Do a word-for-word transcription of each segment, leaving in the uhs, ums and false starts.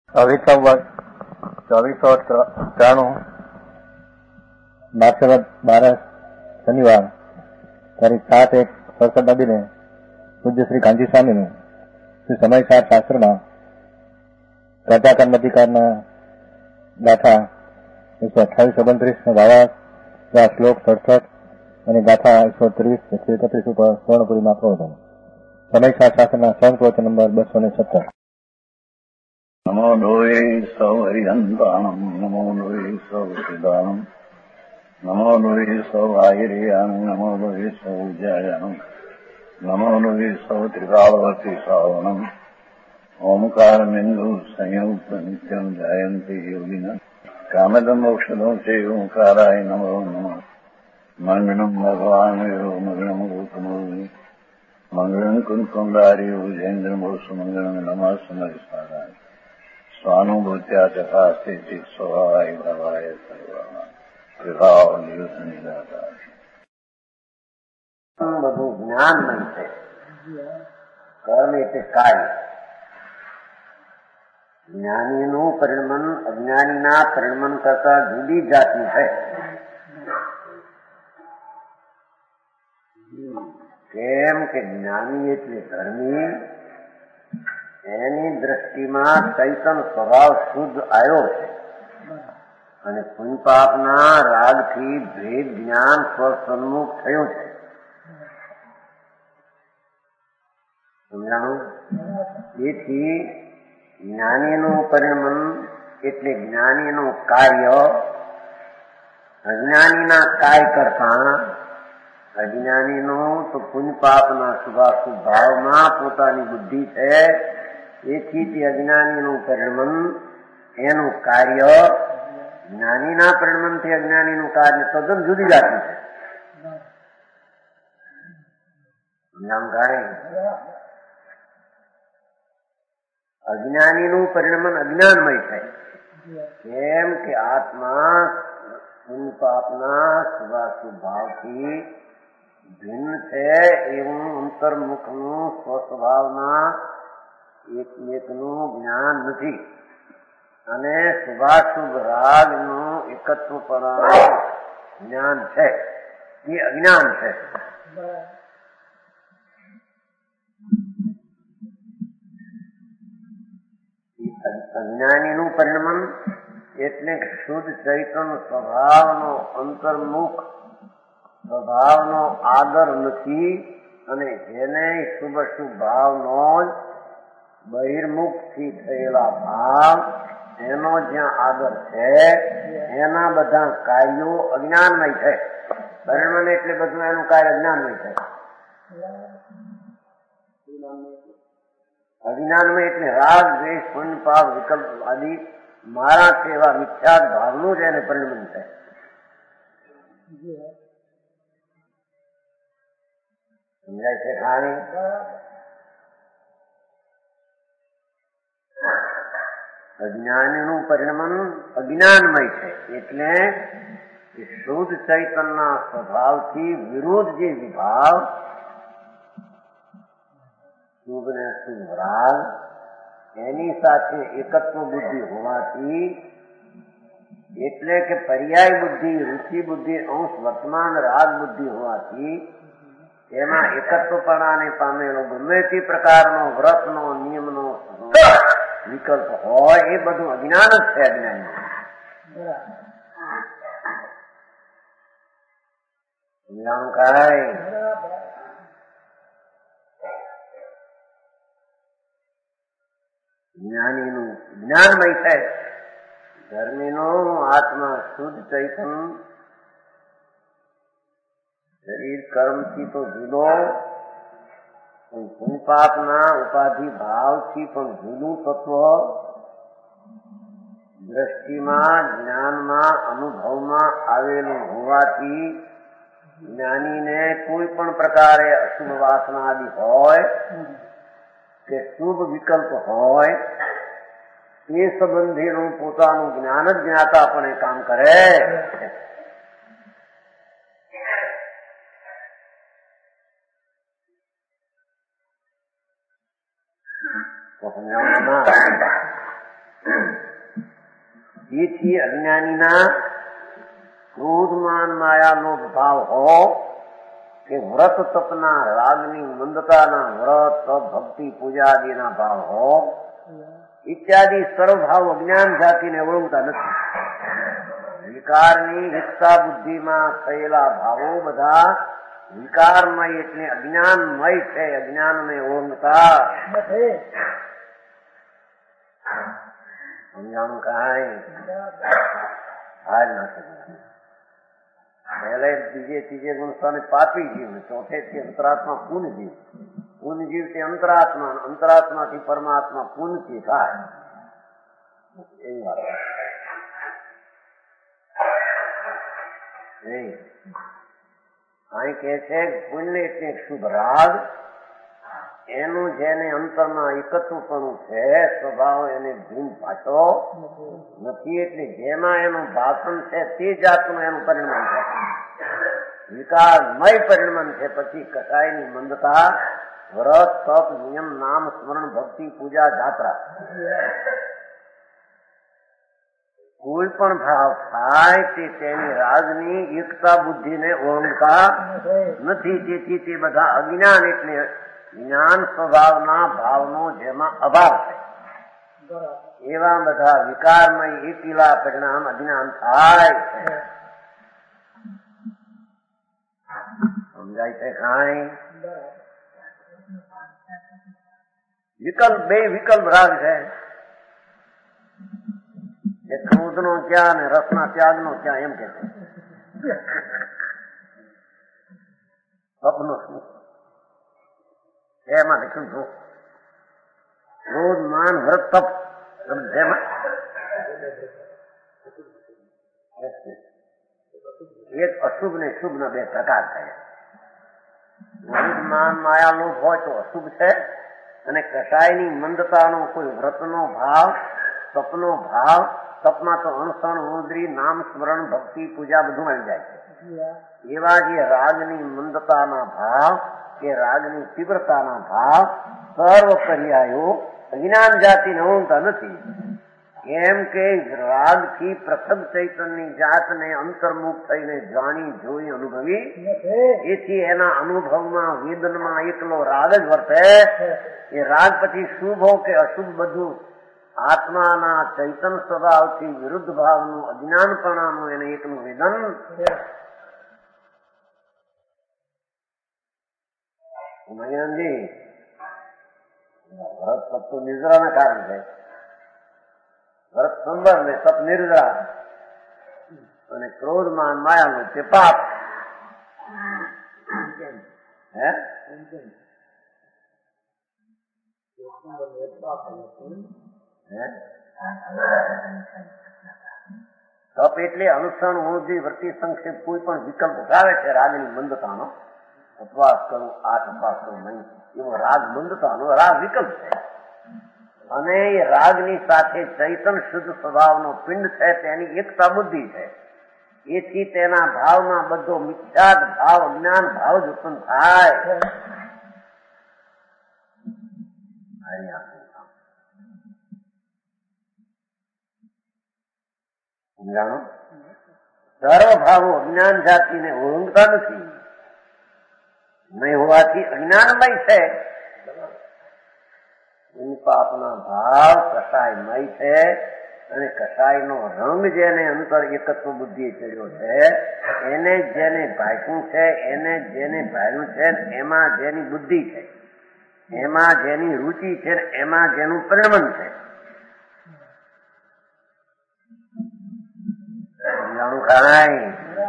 ચોવીસ સંવત ચોવીસો ત્રાણું માર્ચવદ બારસ શનિવાર તારીખ સાત એક સડસઠ નદીને પૂજ્ય શ્રી ગાંધી સ્વામીનું શ્રી સમયસાર શાસ્ત્રમાં પ્રજાકર્મધિકારના ગાથા એકસો અઠ્ઠાવીસ ઓગણત્રીસ ભાવાર્થ શ્લોક સડસઠ અને ગાથા એકસો ત્રીસ એકસો એકત્રીસ ઉપર સ્વર્ણપુરીમાં પ્રવચન. સમયસાર શાસ્ત્રના સંત નંબર બસો ને સત્તર. નમો લોહે સૌ હરિહંતાણમ નમો લોહે સૌ સિદ્ધાણમ નમો લોહે સૌ આયર્યાણમ નમો લોહે સૌ જયાણમ નમો લોહે સૌ ત્રિકાળવતી શ્રાવણમ ઓમકાર બિંદુ સંયુક્ત નિત્યમ જયંતિ યોગિન કામદમ મોક્ષદો છે ઓંકારાય નમો નમઃ. મંગળમ ભગવાન મંગળમ ગૌતમોર્મિ મંગળમ કુંકુંડાર્યો જૈન્દ્રમો સુમંગળમ નમઃ સમરિસ્વાદાય સ્વાનુભૂત્યા તથા સ્થિતિ સ્વભાવાય ભાવાય સર્વમાં વિભાવ નિયુત નિરાકાર. બધું જ્ઞાનમય છે. કર્મ એટલે કાર્ય. જ્ઞાનીનું પરિણમન અજ્ઞાનીના પરિણમન કરતા જુદી જાતનું છે. કેમ કે જ્ઞાની એટલે ધર્મી, એની દ્રષ્ટિમાં ચૈતન સ્વભાવ શુદ્ધ આવ્યો છે અને પુણ્યપાપના રાગથી ભેદ જ્ઞાન સ્વસન્મુખ થયું છે. સમજાણું? તેથી જ્ઞાનીનું પરિણમન એટલે જ્ઞાનીનું કાર્ય અજ્ઞાનીના કાર્ય કરતા અજ્ઞાનીનું તો પુણ્યપાપના શુભાશુભ ભાવમાં પોતાની બુદ્ધિ છે. એથી તે અજ્ઞાનીનું પરિણમન એનું કાર્ય જ્ઞાનીના પરિણમનથી અજ્ઞાનીનું કાર્ય તદ્દન જુદી જાતનું છે. અજ્ઞાનીનું પરિણમન અજ્ઞાનમય છે. કેમ કે આત્મા પુણ્યપાપના શુભાશુભ ભાવથી ભિન્ન છે એવું અંતર્મુખનું સ્વસ્વભાવના એકમેકનું જ્ઞાન નથી અને શુભાશુભ રાગનું એકત્વપણાનું જ્ઞાન છે. એ અજ્ઞાન છે. અજ્ઞાનીનું પરિણમન એટલે શુદ્ધ ચૈતન સ્વભાવનો અંતર્મુખ સ્વભાવનો આદર નથી અને જેને શુભ શુભ ભાવનો જ બહિર્મુખથી થયેલા ભાવ એનો જ્યાં આદર છે એના બધા કાર્યો અજ્ઞાનમય છે. પરિણમન એટલે બધું એનું કાર્ય અજ્ઞાનમય છે. અજ્ઞાનમય એટલે રાગ દ્વેષ પુણ્ય પાપ વિકલ્પ આદિ મારા સેવા મિથ્યા ભાવનું જ એને પરિણમન છે. સમજાય છે? ખાણી અજ્ઞાનીનું પરિણમન અજ્ઞાનમય છે એટલે શુદ્ધ ચૈતનના સ્વભાવથી વિરુદ્ધ જે વિભાવ શુભ ને શુભ રાગ એની સાથે એકત્વ બુદ્ધિ હોવાથી એટલે કે પર્યાય બુદ્ધિ રુચિ બુદ્ધિ અંશ વર્તમાન રાગ બુદ્ધિ હોવાથી એમાં એકત્વપણાને પામેલો ગમે તે પ્રકારનો વ્રતનો નિયમનો વિકલ્પ હોય એ બધું અજ્ઞાન જ છે. અજ્ઞાન સમજાણું કાંઈ? જ્ઞાનીનું જ્ઞાનમય છે. ધર્મીનો આત્મા શુદ્ધ ચૈતન શરીર કર્મથી તો જુદો પુણ્યપાપના ઉપાધિ ભાવથી પણ જુદું તત્વ દ્રષ્ટિમાં જ્ઞાનમાં અનુભવમાં આવેલું હોવાથી જ્ઞાનીને કોઈ પણ પ્રકારે અશુભ વાસના આદિ હોય કે શુભ વિકલ્પ હોય તે સંબંધીનું પોતાનું જ્ઞાન જ જ્ઞાતાપણે કામ કરે. જેથી અજ્ઞાનીના ક્રોધમાન માયાનો ભાવ હો કે વ્રત તપના રાગની મંદતાના વ્રત તપ ભક્તિ પૂજા આદિના ભાવ હો ઇત્યાદિ સર્વભાવ અજ્ઞાન જાતિને ઓળંગતા નથી. વિકારની એકતા બુદ્ધિમાં થયેલા ભાવો બધા વિકારમય એટલે અજ્ઞાનમય છે, અજ્ઞાનને ઓળંગતા સમજાણું કાંઈ હાર ના સમજાણું. પહેલે બીજે ત્રીજે ગુણ સ્થાને પાપી જીવ, ચોથે થી અંતરાત્મા પૂર્ણ જીવ. પૂર્ણ જીવ તે અંતરાત્મા, અંતરાત્માથી પરમાત્મા પૂર્ણથી થાય એવી વાત નહીં. અહીં કે છે પુણ્ય એટલે શુભ રાગ, એનું જેને અંતરમાં એકત્વપણું છે સ્વભાવ એને ભીન પાછો નથી. એટલે જેમાં એનું ભાષણ છે તે જાતનું એનું પરિણામ છે, વિકારમય પરિણામ છે. પછી કસાયની મંદતા, વ્રત તપ નિયમ નામ સ્મરણ ભક્તિ પૂજા જાત્રા કોઈ પણ ભાવ થાય તે તેની રાજની એકતા બુદ્ધિને ઓળંગતા નથી. તેથી તે બધા અજ્ઞાન એટલે જ્ઞાન સ્વભાવના ભાવનો જેમાં અભાવ છે એવા બધા વિકારમય એકીલા પરિણામ અજ્ઞાન થાય છે. સમજાય છે કાંઈ? વિકલ્પ બે વિકલ્પ રાગ છે, એ ક્રોધ નો ક્યાં ને રસના ત્યાગ નો ક્યાં એમ કે છે. સ્વપ્નો શું એમાં લખ્યું છું, ક્રોધ માન વ્રત તપ એક અશુભ ને શુભ ના બે પ્રકાર થયા. ક્રોધ માન માયા લોભ હોય તો અશુભ છે, અને કસાયની મંદતાનો કોઈ વ્રતનો ભાવ, તપનો ભાવ, તપમાં તો અણસણ ઉંદરી નામ સ્મરણ ભક્તિ પૂજા બધું આવી જાય છે. એવા જે રાગની મંદતાના ભાવ કે રાગની તીવ્રતાના ભાવ સર્વ પર્યાયો અજ્ઞાન જાતિને ઓળંગતા નથી. કેમ કે રાગથી પ્રથમ ચૈતન્યની જાતને અંતર્મુખ થઈને જાણી જોઈ અનુભવી, એથી એના અનુભવમાં વેદનમાં એકલો રાગ જ વર્તે. એ રાગ પછી શુભ હો કે અશુભ બધું આત્માના ચૈતન્ય સ્વભાવથી વિરુદ્ધ ભાવનું અજ્ઞાનપણાનું એને એકનું વેદન. મયાનજી ભરત તપ તો નિદ્રાના કારણે છે. ભરત સંબર ને તપ નિર્જરા, અને ક્રોધમાન માયાનું તે પાપ. હે તપ એટલે અનુસરણ ઉર્જી વૃત્તિ સંક્ષેપ કોઈ પણ વિકલ્પ ઉઠાવે છે રાગની મંદતાનો. ઉપવાસ કરું, આઠ ઉપવાસ કરું નહીં, એવો રાગ મંદતાનો રાગ વિકલ્પ છે. અને એ રાગની સાથે ચૈતન્ય શુદ્ધ સ્વભાવનો પિંડ છે, તેની એકતા બુદ્ધિ છે. એથી તેના ભાવમાં બધો મિથ્યાત ભાવ અજ્ઞાન ભાવ જ ઉત્પન્ન થાય. સમજાણો? સર્વ ભાવો અજ્ઞાન જાતિને ઓળંગતા નથી. નહીં હોવાથી અજ્ઞાનમય છે. પાપના ભાવ કસાયમય છે, અને કસાયનો રંગ જેને અંતર એકત્વ બુદ્ધિ ચડ્યો છે, એને જેને ભાગ્યું છે, એને જેને ભાગ્યું છે, એમાં જેની બુદ્ધિ છે, એમાં જેની રુચિ છે, એમાં જેનું પરિણમન છે. સમજાણું કાંઈ?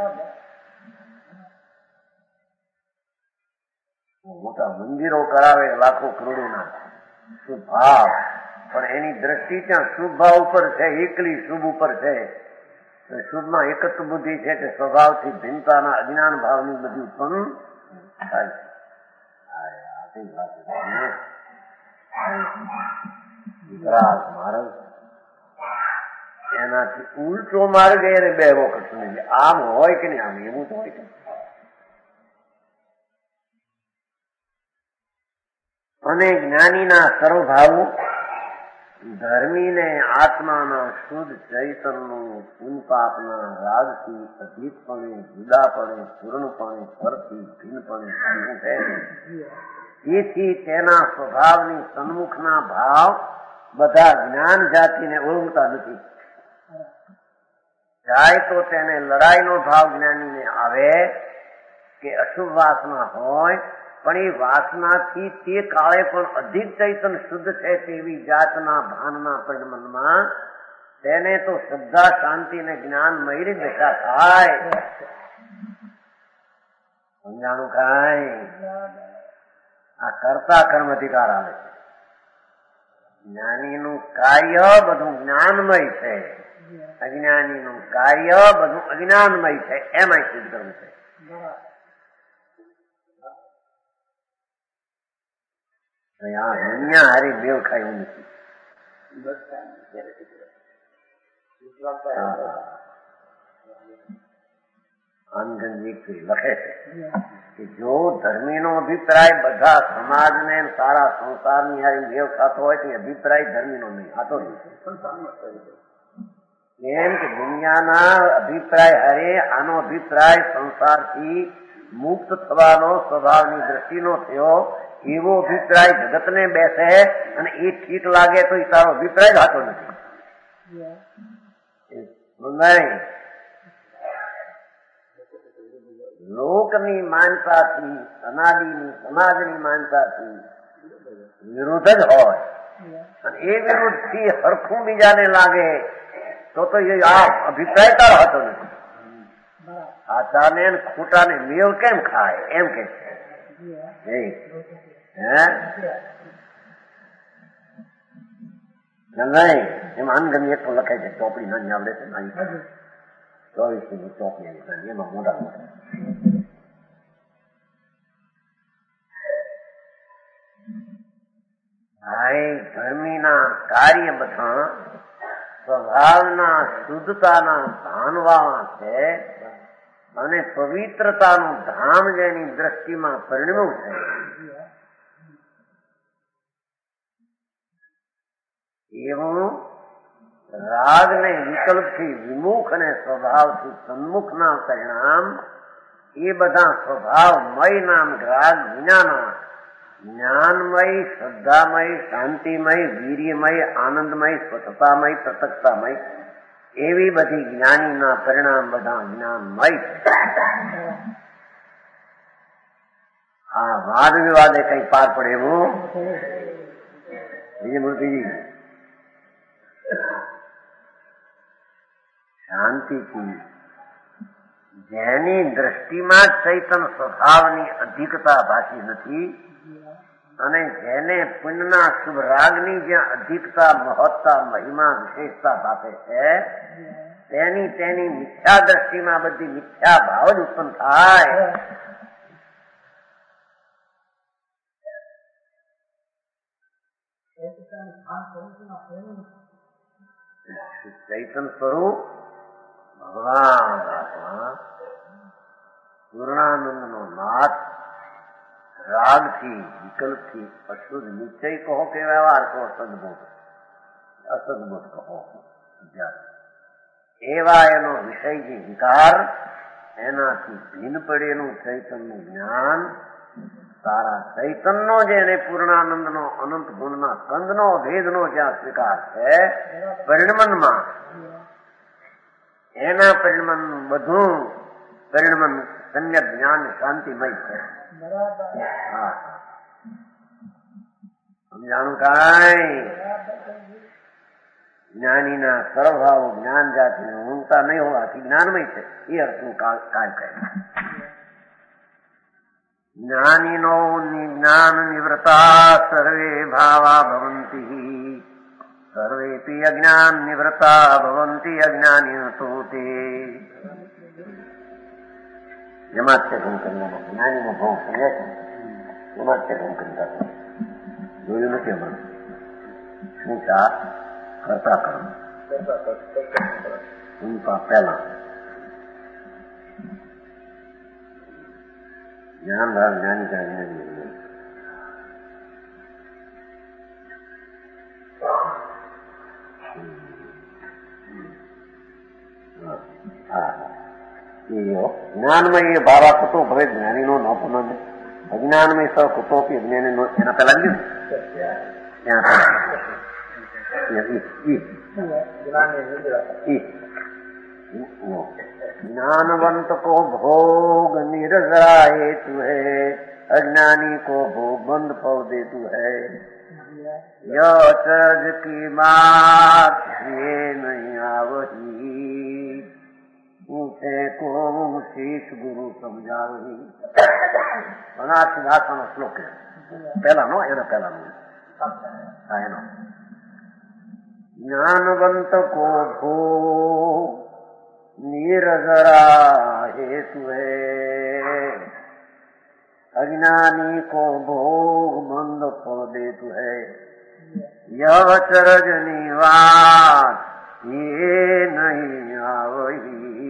મોટા મંદિરો કરાવે લાખો કરોડોના શુભ ભાવ, પણ એની દ્રષ્ટિ ત્યાં શુભ ભાવ ઉપર છે, એકલી શુભ ઉપર છે. શુભમાં એકત્વ બુદ્ધિ છે કે સ્વભાવથી ભિન્નતાના અજ્ઞાન ભાવની બધી ઉત્પન્ન થાય છે. મહારાજ એનાથી ઉલટો માર્ગ એને બે વખત સુની આમ હોય કે નહીં, આમ એવું તો હોય કે. અને જ્ઞાનીના સર્વભાવો ધર્મીને આત્માના શુદ્ધ ચૈતનનું પુનપાપના રાગથી અધિકપણે જુદાપણે પૂર્ણપણે પરથી ભિન્નપણે થયું છે. તેથી તેના સ્વભાવની સન્મુખના ભાવ બધા જ્ઞાન જાતિને ઓળખતા નથી. જાય તો તેને લડાઈનો ભાવ જ્ઞાનીને આવે કે અશુભ વાસના હોય, પણ એ વાસનાથી તે કાળે પણ અધિક ચૈતન શુદ્ધ છે તેવી જાતના ભાનના પરિણમનમાં તેને તો શ્રદ્ધા શાંતિ ને જ્ઞાન મયરી દશા થાય. સમજાણું કાંઈ? આ કરતા કર્મ અધિકાર આવે છે. જ્ઞાનીનું કાર્ય બધું જ્ઞાનમય છે, અજ્ઞાનીનું કાર્ય બધું અજ્ઞાનમય છે. એમાં સિદ્ધ કર્મ છે. દુનિયા હારી મેળ ખાય એવું નથી. લખે છે કે જો ધર્મીનો અભિપ્રાય બધા સમાજને સારા સંસારની હારી મેળ ખાતો હોય તો અભિપ્રાય ધર્મીનો નહીં, ખાતો નહીં. કેમ કે દુનિયાના અભિપ્રાય હારે આનો અભિપ્રાય સંસારથી મુક્ત થવાનો સ્વભાવની દ્રષ્ટિનો થયો એવો અભિપ્રાય જગતને બેસે અને એ ઠીક લાગે તો એ તારો અભિપ્રાય જ હાતો નથી. લોકની માનતાથી અનાદિની સમાજની માનતાથી વિરુદ્ધ જ હોય અને એ વિરુદ્ધ થી હરખું બીજાને લાગે તો તો એ આ અભિપ્રાય તારો હતો નથી. આચાને ખોટાને મેળ કેમ ખાય એમ કે છે. નહીં એમ અનગમી એક લખાય છે. ચોપડી નાની આવડે છે, ચોવીસ ની ચોપડી એમાં મોટા મોટા ભાઈ ધર્મીના કાર્ય બધા સ્વભાવના શુદ્ધતાના ભાનવાળા છે અને પવિત્રતાનું ધામ જેની દ્રષ્ટિમાં પરિણમ્યું છે. એવું રાગને વિકલ્પથી વિમુખ અને સ્વભાવથી સન્મુખના પરિણામ એ બધા સ્વભાવમય નામ રાગ વિનાના જ્ઞાનમય, શ્રદ્ધામય, શાંતિમય, વીર્યમય, આનંદમય, સ્વચ્છતામય, પ્રત્યક્ષતામય એવી બધી જ્ઞાનીના પરિણામ બધા જ્ઞાનમય છે. આ વાદ વિવાદે કઈ પાર પડે એવું બીજી મૂર્તિજી શાંતિથી જેની દ્રષ્ટિમાં ચૈતન સ્વભાવની અધિકતા ભાષી નથી અને જેને પુણ્યના શુભ રાગની જ્યાં અધિકતા, મહત્તા, મહિમા, વિશેષતા ભાષે છે તેની તેની મિથ્યા દ્રષ્ટિમાં બધી મિથ્યા ભાવ જ ઉત્પન્ન થાય. ચૈતન સ્વરૂપ ભગવાન પૂર્ણાનંદ નો નાથ રાગથી વિકલ્પથી અશુદ્ધ નિશ્ચય કહો કે વ્યવહાર કહો, સદબોધ અસદબોધ કહો, એવા એનો વિષય જે વિકાર એનાથી ભિન્ન પડેલું ચૈતનનું જ્ઞાન તારા ચૈતનનો જેને પૂર્ણાનંદનો અનંત ગુણના કંદનો ભેદનો જ્યાં સ્વીકાર છે પરિણમનમાં એના પરિણમન બધું પરિણમન સમ્યક જ્ઞાન શાંતિમય છે. હા સમજાણું કાંઈ? જ્ઞાનીના સર્વભાવો જ્ઞાન જાતિને ઊંઘતા નહીં હોવાથી જ્ઞાનમય છે એ અર્થનું કાય કહે. જ્ઞાનીનો જ્ઞાન નિવૃત્તા સર્વે ભાવા ભવંતી સર્વેપી અજ્ઞાન નિવૃત્તા ભવંતી અજ્ઞાની તો તે એમાં જ તે ગુણ કરવાનો જ્ઞાનીનો ભાવ સમજે છે એમાં જ તે ગુણ કરતા જોયું નથી હમણાં શું ચા કરતા કર્મ પહેલા જ્ઞાન ભાવ જ્ઞાની કા જ્ઞાની જ્ઞાનમય ભાવા કુતો ભવે જ્ઞાની નો ન પુનઃ અજ્ઞાનમય સ કુતોપી અજ્ઞાની નો એના પેલા ગયું ज्ञानवंत को भोग निरजरा हेतु है, अज्ञानी को भोग बंद पौ देतु है। यह अचरज की बात ये नहीं आवही, पूछे को शीश गुरु समझावही। बनारसी भाषा નો શ્લોક પહેલા નો એનો પહેલા નો હા એનો ज्ञानवंत को भोग निरजरा हेतु है, अज्ञानी को भोग मंद फल देतु है। यह चरज निवास ये नहीं आवही,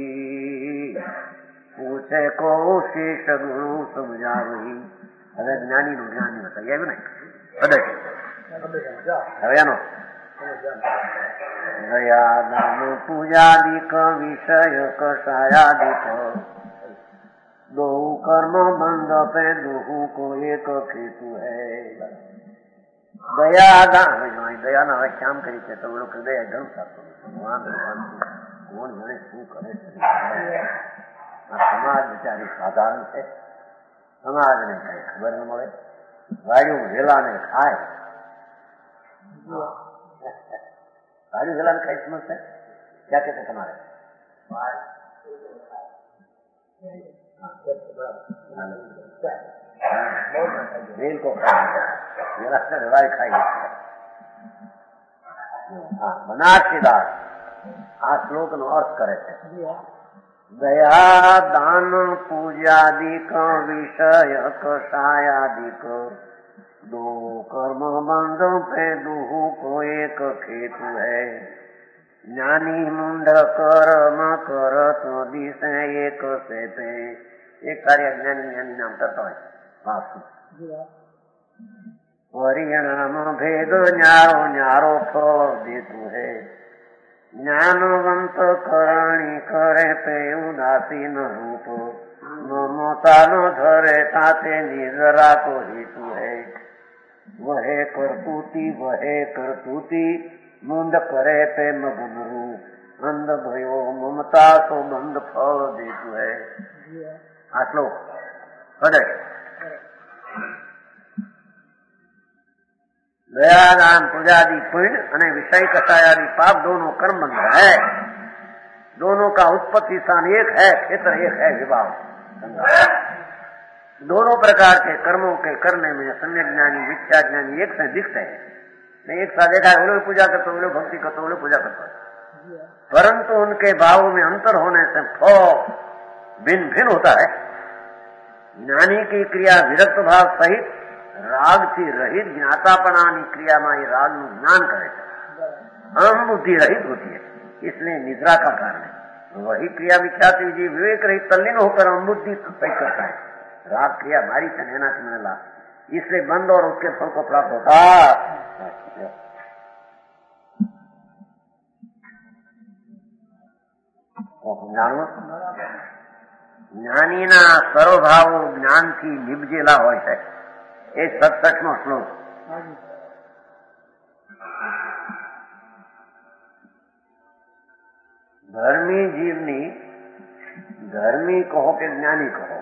पूछे को शेष गुरु समझावही। હવે જ્ઞાની નું જ્ઞાની બતાવી આવ્યું ને હવે એનો દયાદાન પૂજાદિક વિષય કષાયાદિક દો કર્મ બંધ पे दोहू को एक खेतु है। દયાદાન દયાના વ્યાખ્યાન કરી છે તો લોકો દયા ઘણું સાચું ભગવાન ભગવાન કોણ જાણે શું કરે છે। આ સમાજ બિચારી સાધારણ છે, સમાજને કઈ ખબર ન મળે, વાયુ વેલાને ખાય गाड़ी जला खाई समझते क्या कहते तुम्हारे रेल को खाई खाई बनारसीदास आ श्लोक नो अर्थ करे थे। दया दान पूजादिक विषय कषायादिक दो कर्म बंध पे दुहू को एक खेतु है। ज्ञानी मुंड कर्म कर तो दिशे एक से पे एक कार्य ज्ञानी ज्ञानी नाम करता है वासु परिणाम भेद न्यारो न्यारो फल देतु है। ज्ञानवंत करणी करे पे उदासीन रूप ममता न धरे ताते निजरा को हेतु है। वह करतूती वह करतूती मुंड करे पे मगन रूप अंध भयो ममता तो बंद फल देतु है। आ श्लोक हृदय दयादान पूजादि पुण्य અને विषय कषायादि पाप दोनों कर्म बंध है। दोनों का उत्पत्ति स्थान एक है, क्षेत्र एक है, विभाग। दोनों प्रकार के कर्मों के करने में सम्यक ज्ञानी मिथ्या ज्ञानी एक से दिखते हैं। मैं एक साथ देखा है, वो लोग पूजा करते, वो लोग भक्ति करते, वो लोग पूजा करते, परंतु उनके भावों में अंतर होने से फल भिन्न भिन्न होता है। ज्ञानी की क्रिया विरक्त भाव सहित राग થી रहित ज्ञातापणानी क्रिया में ही राग નું જ્ઞાન કરે છે। अहम बुद्धि रहित होती है, इसलिए निद्रा का कारण है। वही क्रिया विख्याति जी विवेक रहित तल्लीन होकर अहम बुद्धि सही करता है। राग क्रिया भारी चनेना चुने ला, इसलिए बंद और उसके फल को प्राप्त होता। ज्ञानी ना सर्वभाव ज्ञान थी निपजेला होय છે। એ સત્સઠ નો શ્લોક ધર્મી જીવની ધર્મી કહો કે જ્ઞાની કહો,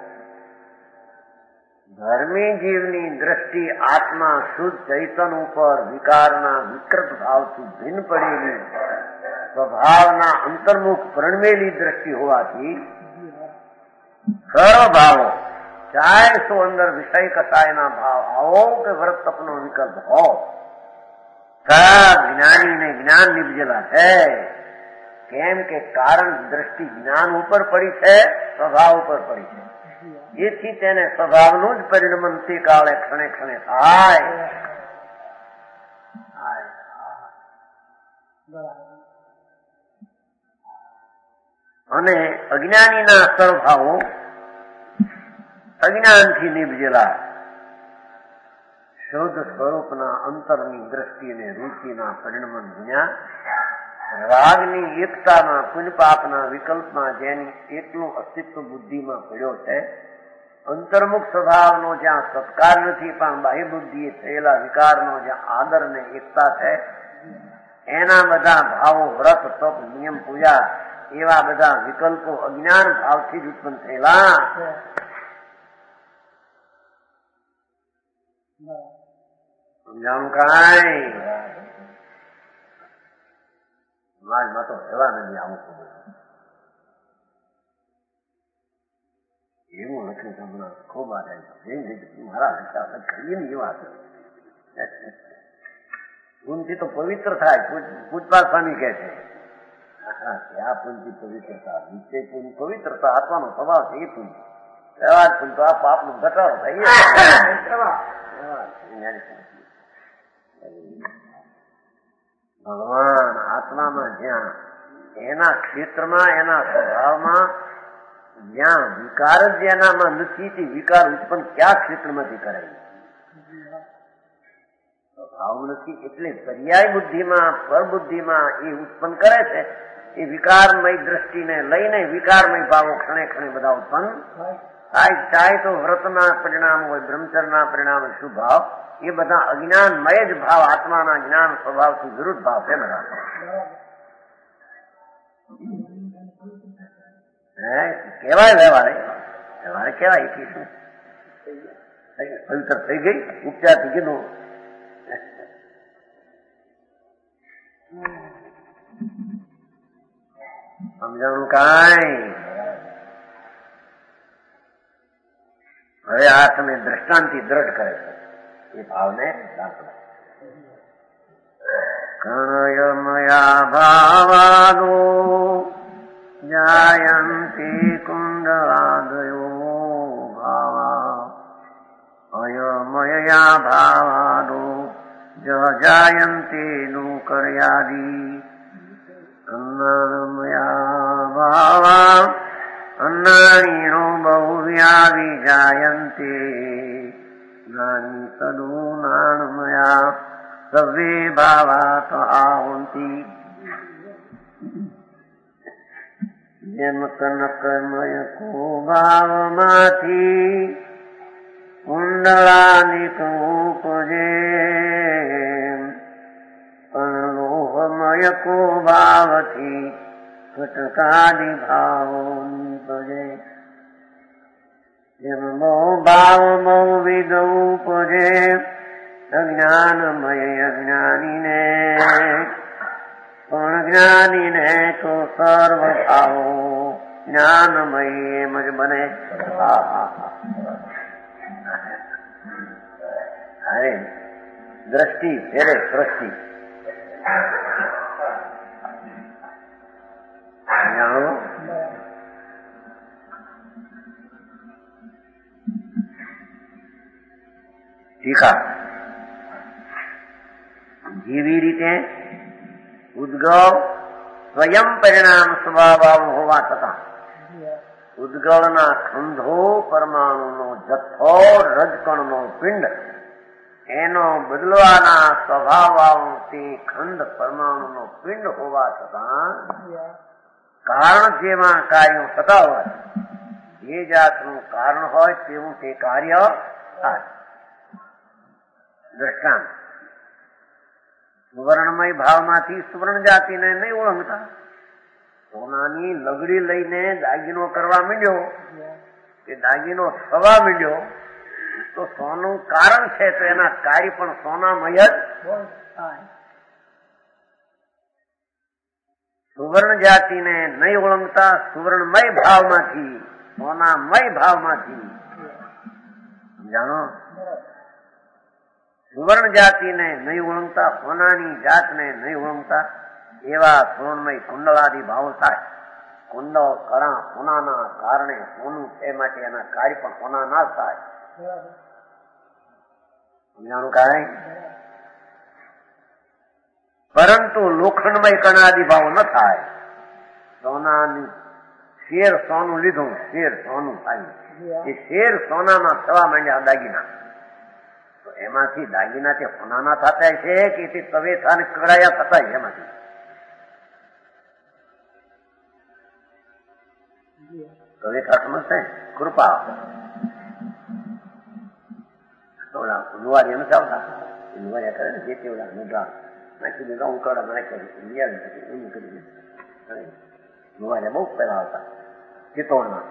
ધર્મી જીવની દ્રષ્ટિ આત્મા શુદ્ધ ચૈતન ઉપર વિકારના વિકૃત ભાવથી ભિન્ન પડેલી સ્વભાવના અંતર્મુખ પ્રણવેલી દ્રષ્ટિ હોવાથી સર્વ ભાવો चाहे सो अंदर विषय कसायना भाव आओ के व्रत अपनो विकल्प हो, सब ज्ञानी ने ज्ञान निपजेला है। केम के कारण दृष्टि ज्ञान ऊपर पड़ी है, स्वभाव ऊपर पड़ी है। ये तेने स्वभावनु ज परिणमन ते काले क्षणे क्षणे थाय। અને અજ્ઞાનીના સ્વભાવો અજ્ઞાન થી નિપજેલા શુદ્ધ સ્વરૂપના અંતરની દ્રષ્ટિને રુચિના પરિણમન વિના રાગની એકતામાં પુણ્યપાપના વિકલ્પમાં જેની એકલું અસ્તિત્વ બુદ્ધિમાં પડ્યો છે, અંતર્મુખ સ્વભાવનો જ્યાં સત્કાર નથી પણ બાહ્ય બુદ્ધિએ થયેલા વિકારનો જ્યાં આદર ને એકતા છે, એના બધા ભાવો વ્રત તપ નિયમ પૂજા એવા બધા વિકલ્પો અજ્ઞાન ભાવથી જ ઉત્પન્ન થયેલા સમજાણું કાંઈ સમાજમાં તો રહેવા નથી આવું ખબર એવું લખ્યું તમને ખૂબ આધાર મારા હિસાબ કરીએ ને એ વાત પુનથી તો પવિત્ર થાય. પૂજપાલ સ્વામી કહે છે આ પુનથી પવિત્રતા નિશ્ચય પુન પવિત્રતા આત્માનો સ્વભાવ છે. એ પુન વ્યવહાર પુન તો આ પાપનો ઘટાડો થાય. ભગવાન આત્મામાં જ્યાં એના ક્ષેત્રમાં એના સ્વભાવમાં જ્યાં વિકાર જ એનામાં નથી તે વિકાર ઉત્પન્ન કયા ક્ષેત્રમાંથી કરાય? સ્વભાવ નથી એટલે પર્યાય બુદ્ધિમાં પરબુદ્ધિમાં એ ઉત્પન્ન કરે છે. એ વિકારમય દ્રષ્ટિને લઈને વિકારમય ભાવો ક્ષણે ક્ષણે બધા ઉત્પન્ન થાય. ચાહે તો વ્રતના પરિણામ હોય, બ્રહ્મચર્યના પરિણામ હોય, શુભ ભાવ એ બધા અજ્ઞાનમય જ ભાવ આત્માના જ્ઞાન સ્વભાવથી વિરુદ્ધ ભાવ છે બધા. કેવાય વ્યવહારે વ્યવહારે કેવાય કે શું પવિત્ર થઈ ગઈ ઉપચારથી કીધું. સમજાણું કાંઈ? હવે આ તમે દ્રષ્ટાંતિ દ્રઢ કરે છે એ ભાવને દાખલા કણયમયા ભાવાદો જાયંતી કુંડલાદયો ભાવા અયમયા ભાવાદો જાયંતી નુકર્યાદી અન્નમયા ભાવા અન્નાણીનો બહુવ્યાવી જાયંતે નાની સદુનાણમયા સવે ભાવા તો આવંતી જેમ કનકમય કુભાવમાંથી કુંડળાનિક ઉપજે પણ લોહમય કુભાવથી ઘટકાદી ભાવો નીપજે. જેમ બહુ ભાવ બહુ વિધ ઉપજે અજ્ઞાનમય અજ્ઞાનીને પણ જ્ઞાનીને તો સર્વ ભાવો જ્ઞાનમય એમ જ બને. અરે દ્રષ્ટિ ફેરે સૃષ્ટિ જાણો. ટીકા જેવી રીતે ઉદ્ગવ સ્વયં પરિણામ સ્વભાવ હોવા છતાં ઉદ્ગવના ખંધો પરમાણુનો જથ્થો રજકણનો પિંડ એનો બદલવાના સ્વભાવ તે ખંડ પરમાણુનો પિંડ હોવા છતાં કારણ જેમાં કાર્યો થતા હોય જે જાતનું કારણ હોય તેવું તે કાર્ય થાય. દ્રષ્ટાંત સુવર્ણમય ભાવમાંથી સુવર્ણ જાતિને નહીં ઓળંગતા સોનાની લગડી લઈને દાગીનો કરવા માંડ્યો કે દાગીનો થવા માંડ્યો તો સોનું કારણ છે તો એના કાર્ય પણ સોનામય જ થાય. સુવર્ણ જાતિને નહીં ઓળંગતા સુવર્ણમય ભાવમાંથી સોનામય ભાવમાંથી સમજાણો. સુવર્ણ જાતિને નહીં ઓળંગતા સોનાની જાતને નહીં ઓળંગતા એવા સોનમય કુંડળાદી ભાવો થાય. કુંડળ કણા સોનાના કારણે સોનું છે માટે એના કાર્ય પણ સોના ના થાય. સમજાણું કાંઈ? પરંતુ લોખંડમય કણાદી ભાવો ન થાય. સોનાની શેર સોનું લીધું શેર સોનું થાય એ શેર સોનામાં થવા માંડ્યા દાગીના એમાંથી દાગીના તે હોનાના થતા છે કે તે તવેથા ને કડાયા થતા એમાંથી તવેથા સમજશે કૃપા લુવારી એમ ચાલતા લુવારિયા કરે ને જે તે ઓલા મુદ્રા નાખી દીધા હું કડા નાખી એમ કરી લુવારિયા બહુ પેલા આવતા ચિત્તોડમાં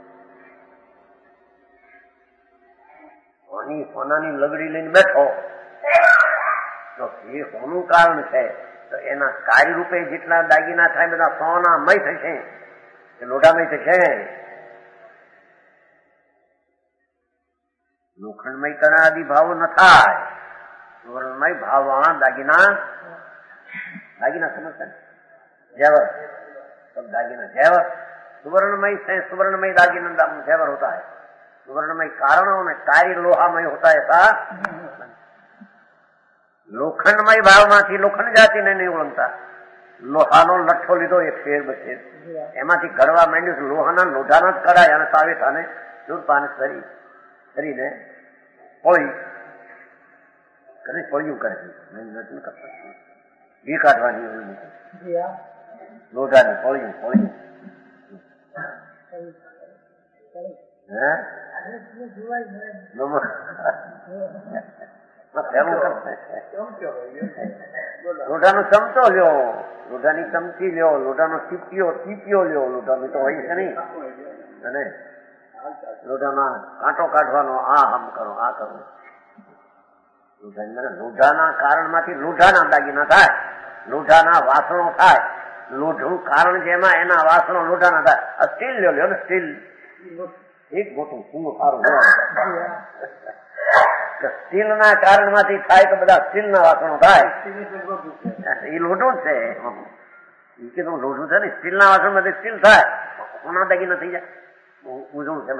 સોનાની લગડી લઈને બેઠો તો એ સોનું કારણ છે તો એના કાર્ય રૂપે જેટલા દાગીના થાય બધા સોનામય થશે કે લોઢામય થશે. લોખંડમય કણાદી ભાવ ન થાય, સુવર્ણમય ભાવ વાળા દાગીના દાગીના સમજતા जेवर सब दागिना जेवर सुवर्णमय से सुवर्णमय दागिना जेवर होता है. सुवर्णमय कारणों में कार्य लोहामय होता है था. लोखंडमय भाव માંથી લોખંડ જાતિને નહીં ઓળંગતા. લોહાનો લઠ્ઠો લીધો એક શેર બશેર એમાંથી ઘડવા માંડ્યું. લોહાના લોઢાના જ કરાય અને સાવેઠાને દૂરપાન કરી કરીને પોળી કરી પોળ્યું કરે ઘી કાઢવાની લોઢાની પોળ્યું પોળ્યું હે લોઢાનો ચમચો લ્યો, લોઢાની ચમચી લ્યો, લોઢાનો ટીપિયો ટીપિયો લ્યો. લોઢાની તો હોય છે નહીં. અને લોઢાના કાંટો કાઢવાનો આ આમ કરો આ કરો. લોઢાના કારણમાંથી લોઢાના દાગીના થાય, લોઢાના વાસણો થાય. લોઢું કારણ જેમાં એના વાસણો લોઢાના થાય. આ સ્ટીલ લ્યો લ્યો ને સ્ટીલ એક મોટું શું સારું સ્ટીલ ના કારણ માંથી થાય તો બધા સ્ટીલ ના વાસણો થાય. એ લોઢું છે એ કીધું લોઢું છે ને સ્ટીલ ના વાસણ માંથી સ્ટીલ થાય. કોના દાગીના થઈ જાય ઉજવું છે.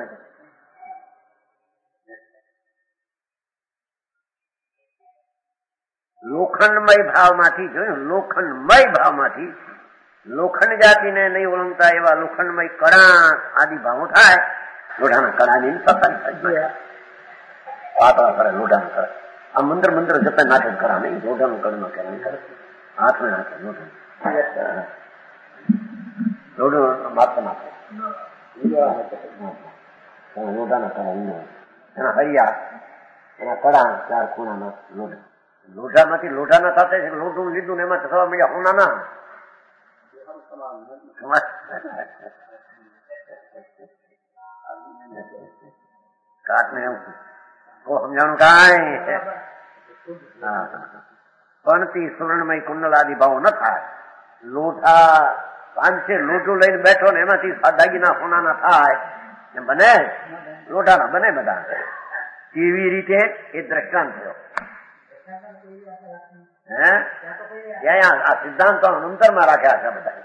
લોખંડમય ભાવમાંથી જોયું, લોખંડમય ભાવમાંથી લોખંડ જાતિને નહીં ઓળંગતા એવા લોખંડમય કણા આદિ ભાવો થાય. લોઢાના કણાની પાતળા કરે લોઢાનું કરે. આ મંદર મંદર જતા નાટક કરા નહીં. લોઢાનું કડમાં કે નહીં કરે હાથમાં નાખે લોઢું લોઢું માથે નાખે લોઢાના કડા એના હરિયા એના કડા ચાર ખૂણાના લોઢા. લોઢામાંથી લોઢાના સાથે લોઢું લીધું ને એમાં થવા મળ્યા હોનાના કાટ ને એવું સમજાણું કાંઈ પણ તે સુવર્ણમય કુંડલ આદિ ભાવો ન થાય. લોઢા પાંચે લોઢું લઈને બેઠો ને એમાંથી દાગીના સોનાના થાય એમ બને. લોઢાના બને બધા. કેવી રીતે એ દ્રષ્ટાંત થયો. હે ત્યાં આ સિદ્ધાંતો અંતરમાં રાખ્યા છે બધા.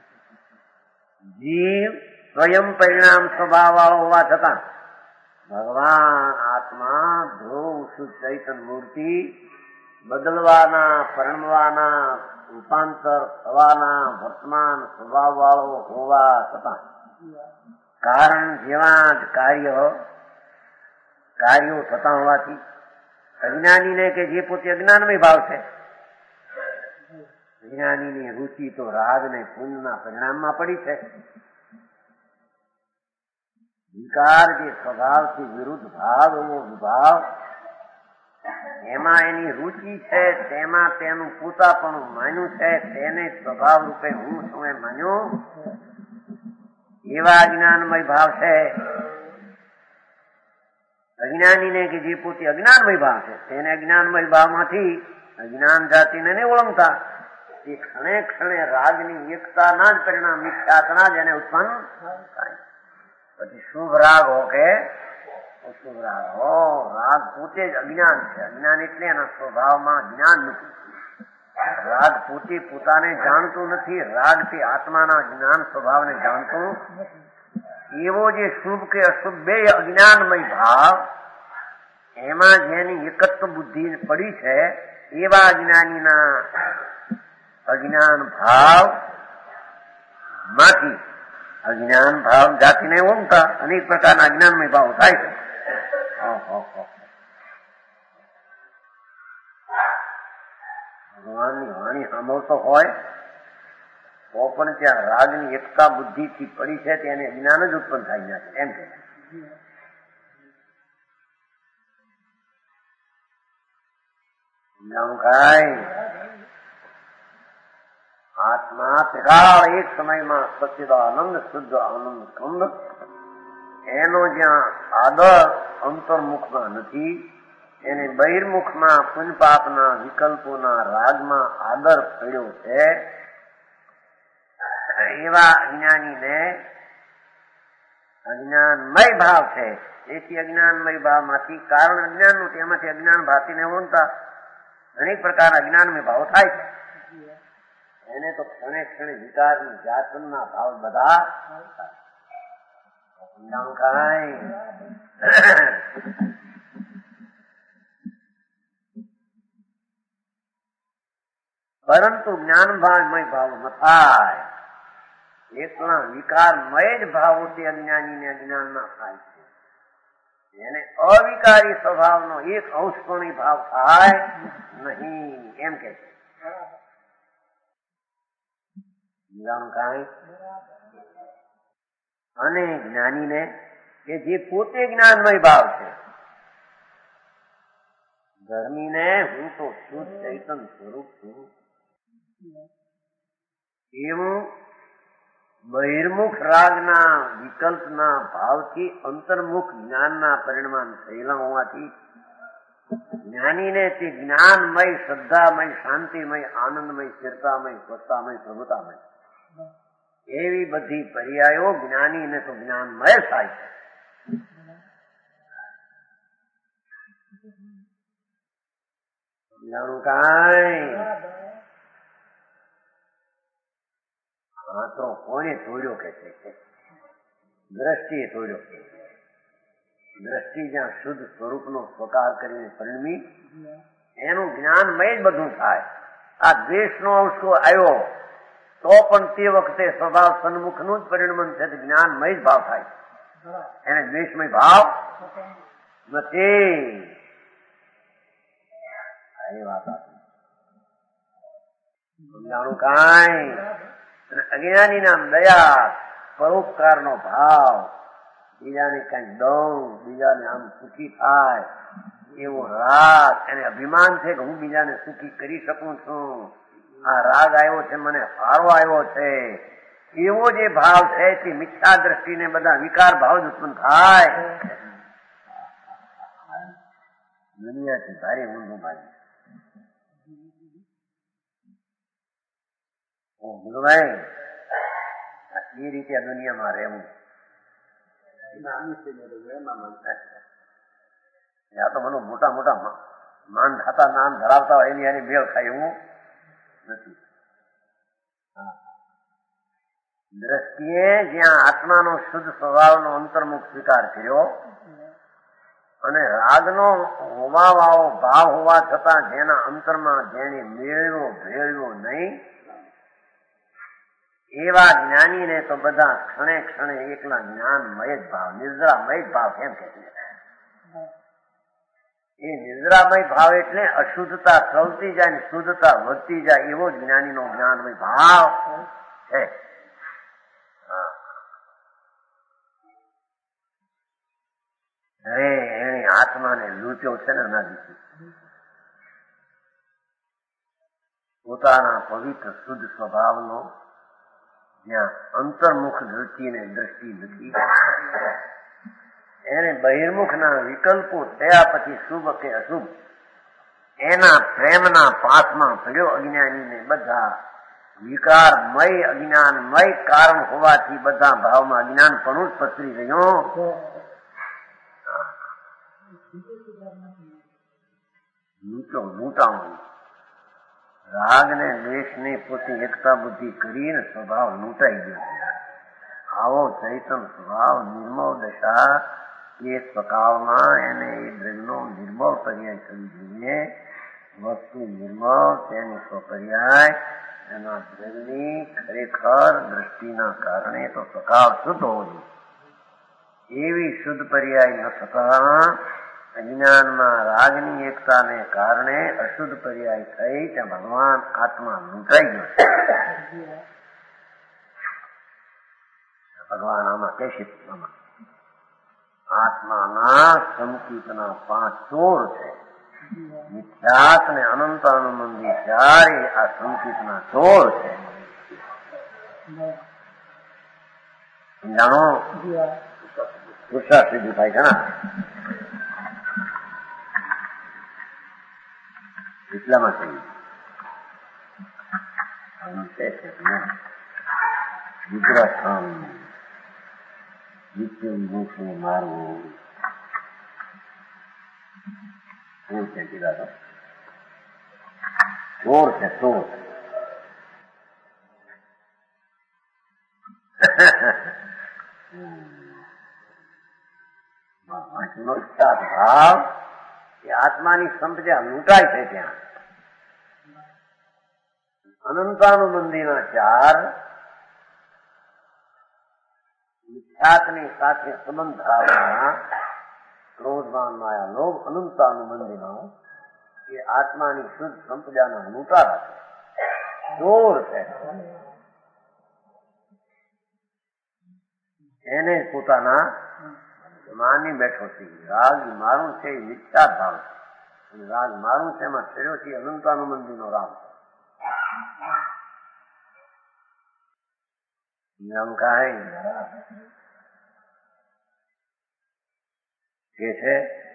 જીવ સ્વયં પરિણામ સ્વભાવ વાળો હોવા છતાં ભગવાન આત્મા ધ્રુવ શુદ્ધ ચૈતન્ય મૂર્તિ બદલવાના પરણવાના રૂપાંતર થવાના વર્તમાન સ્વભાવ વાળો હોવા છતાં કારણ જેવા જ કાર્ય કાર્યો થતા હોવાથી અજ્ઞાનીને કે જે પોતે અજ્ઞાનમય ભાવ છે અજ્ઞાનીની રુચિ તો રાગ ને પુણ્યના પરિણામમાં પડી છે. વિકાર જે સ્વભાવથી વિરુદ્ધ ભાવ એવો વિભાવ એમાં એની રુચિ છે, તેમાં તેનું પોતાપણું માન્યું છે, તેને સ્વભાવ રૂપે હું છું એ માન્યું એવા અજ્ઞાનમય ભાવ છે. અજ્ઞાનીને કે જે પોતે અજ્ઞાનમય ભાવ છે તેને અજ્ઞાનમય ભાવમાંથી અજ્ઞાન જાતિને નહીં ઓળંગતા. તે ક્ષણે ક્ષણે રાગની એકતાના જ પરિણામ મિથ્યાતના જ એને ઉત્પન્ન થાય. પછી શુભ રાગ હો કે અશુભ રાગ હો, રાગ પોતે જ અજ્ઞાન છે. અજ્ઞાન એટલે એના સ્વભાવમાં જ્ઞાન નથી. રાગ પોતે પોતાને જાણતું નથી. રાગ તે આત્માના જ્ઞાન સ્વભાવને જાણતું. એવો જે શુભ કે અશુભ બે અજ્ઞાનમય ભાવ એમાં જેની એકત્વ બુદ્ધિ પડી છે એવા અજ્ઞાનીના અજ્ઞાન ભાવ માંથી અજ્ઞાન ભાવ જાતિને ઓમતા અનેક પ્રકારના અજ્ઞાનમય ભાવ થાય છે. ભગવાનની વાણી સાંભળતો હોય તો પણ ત્યાં રાગની એકતા બુદ્ધિથી પડી છે તેને જ્ઞાન જ ઉત્પન્ન થાય ના છે એમ કે આત્મા ત્રિકાળ એક સમયમાં સચ્ચિદાનંદ શુદ્ધ આનંદ સ્કંદ એનો જ્યાં આદર અંતર્મુખમાં નથી એને બહિર્મુખમાં પુણ્યપાપના વિકલ્પોના રાગમાં આદર પડ્યો છે એવા અજ્ઞાનીને અજ્ઞાનમય ભાવ છે. એથી અજ્ઞાનમય ભાવમાંથી કારણ અજ્ઞાનનું તેમાંથી અજ્ઞાન ભાતીને હોતા અનેક પ્રકારના અજ્ઞાનમય ભાવ થાય છે. એને તો ક્ષણે ક્ષણે વિકારની જાતના ભાવ બધા પરંતુ જ્ઞાનમય ભાવ ન થાય. એકલા વિકારમય જ ભાવોથી અજ્ઞાનીને અજ્ઞાન ના થાય છે. એને અવિકારી સ્વભાવનો એક અંશ પણ ભાવ થાય નહીં એમ કે છે. અને જ્ઞાનીને કે જે પોતે જ્ઞાનમય ભાવ છે, ધર્મીને હું તો શુદ્ધ ચૈતન્ય સ્વરૂપ છું એવું બહિર્મુખ રાગના વિકલ્પના ભાવથી અંતર્મુખ જ્ઞાનના પરિણામ થયેલા હોવાથી જ્ઞાનીને તે જ્ઞાનમય, શ્રદ્ધામય, શાંતિમય, આનંદમય, સ્થિરતામય, સ્વસ્થામય, પ્રભુતામય એવી બધી પર્યાયો જ્ઞાનીને તો જ્ઞાનમય થાય છે. જાણું કાંઈ હા તો કોને તોડ્યો કે છે? દ્રષ્ટિએ તોડ્યો. દ્રષ્ટિ જ્યાં શુદ્ધ સ્વરૂપનો સ્વકાર કરીને પરિણમી એનું જ્ઞાનમય જ બધું થાય. આ દ્વેષનો અંશ આવ્યો તો પણ તે વખતે સ્વભાવ સન્મુખનું જ પરિણમન છે, જ્ઞાનમય જ ભાવ થાય. એને દ્વેષમય ભાવ નથી. એ વાત જાણું કાંઈ અજ્ઞાની નામ દયા, પરોપકાર નો ભાવ, બીજાને કઈ દઉં, બીજાને આમ સુખી થાય એવો રાગ, એને અભિમાન છે કે હું બીજાને સુખી કરી શકું છું. આ રાગ આવ્યો છે, મને ફારો આવ્યો છે, એવો જે ભાવ છે તે મિથ્યા દ્રષ્ટિને બધા વિકાર ભાવ જ ઉત્પન્ન થાય. દુનિયાથી ભારે ઊંધું ભાઈ ભાઈ એ રીતે આ દુનિયામાં રહેવું આ તો મને મોટા મોટા માન થતા નામ ધરાવતા હોય એની એની મેળ ખાય એવું નથી. દ્રષ્ટિએ જ્યાં આત્માનો શુદ્ધ સ્વભાવનો અંતર્મુખ સ્વીકાર કર્યો અને રાગનો હોવાવાળો ભાવ હોવા છતાં જેના અંતરમાં જેને મેળવ્યો ભેળવ્યો નહીં એવા જ્ઞાનીને તો બધા ક્ષણે ક્ષણે એકલા જ્ઞાનમય જ ભાવ, નિદ્રામય જ ભાવ કેમ કે છે? એ નિદ્રામય ભાવ એટલે અશુદ્ધતા ચલતી જાય ને શુદ્ધતા વધતી જાય એવો જ જ્ઞાનીનો જ્ઞાનમય ભાવ છે. અરે એને આત્માને લૂંટ્યો છે ને અનાદિથી. પોતાના પવિત્ર શુદ્ધ સ્વભાવનો જ્યાં અંતર્મુખ દ્રષ્ટિને દ્રષ્ટિ નથી એને બહિર્મુખના વિકલ્પો થયા પછી શુભ કે અશુભ એના પ્રેમના પાસમાં પડ્યો. અજ્ઞાનીને બધા વિકારમય અજ્ઞાનમય કારણ હોવાથી બધા ભાવમાં અજ્ઞાન પણ જ પસરી રહ્યો. લૂંટો લૂંટાવું રાગ ને દ્વેષ ને પોતે એકતા બુદ્ધિ કરીને સ્વભાવ લૂંટાઈ ગયો. આવો ચૈતન સ્વભાવ નિર્મળ દશા એ સ્વભાવમાં એને એ દ્રવ્યનો નિર્મળ પર્યાય થવી જોઈએ. વસ્તુ નિર્મળ તેની સ્વપર્યાય એના દ્રવ્યની ખરેખર દ્રષ્ટિના કારણે તો સ્વભાવ શુદ્ધ હોવો જોઈએ. એવી શુદ્ધ પર્યાય ન થતા અજ્ઞાનમાં રાગની એકતાને કારણે અશુદ્ધ પર્યાય થઈ ત્યાં ભગવાન આત્મા લૂંટાઈ ગયો છે. ભગવાન આમાં કહેશે આમાં આત્માના સંકિતના પાંચ ચોર છે. મિથ્યાત ને અનંતાનુબંધી ચારે આ સંકિતના ચોર છે. જાણો પુરુષાર્થ સિદ્ધ થાય છે ને એટલામાં થઈ વિગ્રહ નિત્ય વિમુખને મારવું ચોર છે. કીધા ચોર છે ચોર. ભાવ એ આત્માની સંપદા લૂંટાય છે. ત્યાં અનંતાનુબંધીના ચાર મિથ્યાત્ની સાથે સંબંધ ધરાવવાના ક્રોધમાન માયા લોભ અનંતાનુબંધીનો એ આત્માની શુદ્ધ સંપદાના લૂંટારા છે. ચોર છે. એને પોતાના માની બેઠો છે. રાગ મારું છે એ મિથ્યા ભાવ છે. રાગ મારું છે એમાં ચડ્યો છે અનંતાનુબંધીનો રાગ કે છે.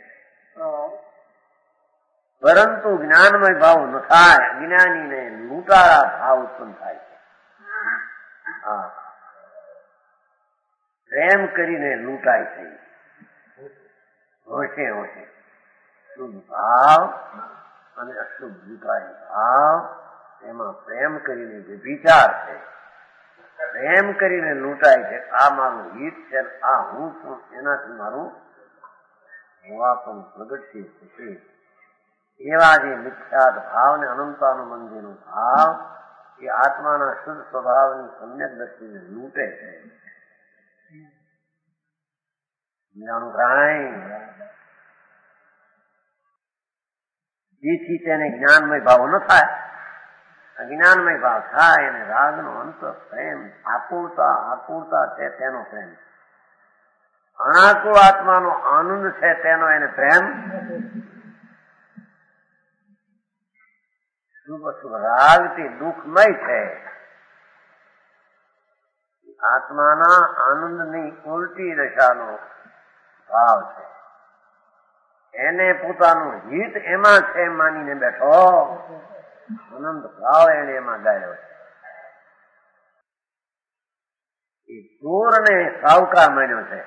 પરંતુ જ્ઞાનમય ભાવ ન થાય. જ્ઞાનીને લૂંટારા ભાવ ઉત્પન્ન થાય છે. હા, પ્રેમ કરીને લૂંટાય છે. હોશે હોશે શુદ્ધ ભાવ અને અશુદ્ધ લૂંટાય ભાવ એમાં પ્રેમ કરીને વ્યભિચાર છે. પ્રેમ કરીને લૂંટાય છે આ મારું હિત છે, આ હું છું, એનાથી મારું હોવાપણ પ્રગટશે થશે. એવા જે મિથ્યાત ભાવ ને અનંતાનુબંધીનો ભાવ એ આત્માના શુદ્ધ સ્વભાવની સમ્યક દ્રષ્ટિને લૂંટે છે. જેથી તેને જ્ઞાનમય ભાવ ન થાય. અજ્ઞાનમય ભાવ થાય અને રાગનો અંત પ્રેમ આકુરતા આકુરતા છે તેનો પ્રેમ. અણાકુર આત્માનો આનંદ છે તેનો એને પ્રેમ. શુભ શુભ રાગથી દુઃખમય છે. આત્માના આનંદની ઉલટી દશાનો ભાવ છે. એને પોતાનું હિત એમાં છે માનીને બેઠો આનંદ ભાવ એને એમાં ગાયો છે. એ ચોરને સાવકાર માન્યો છે.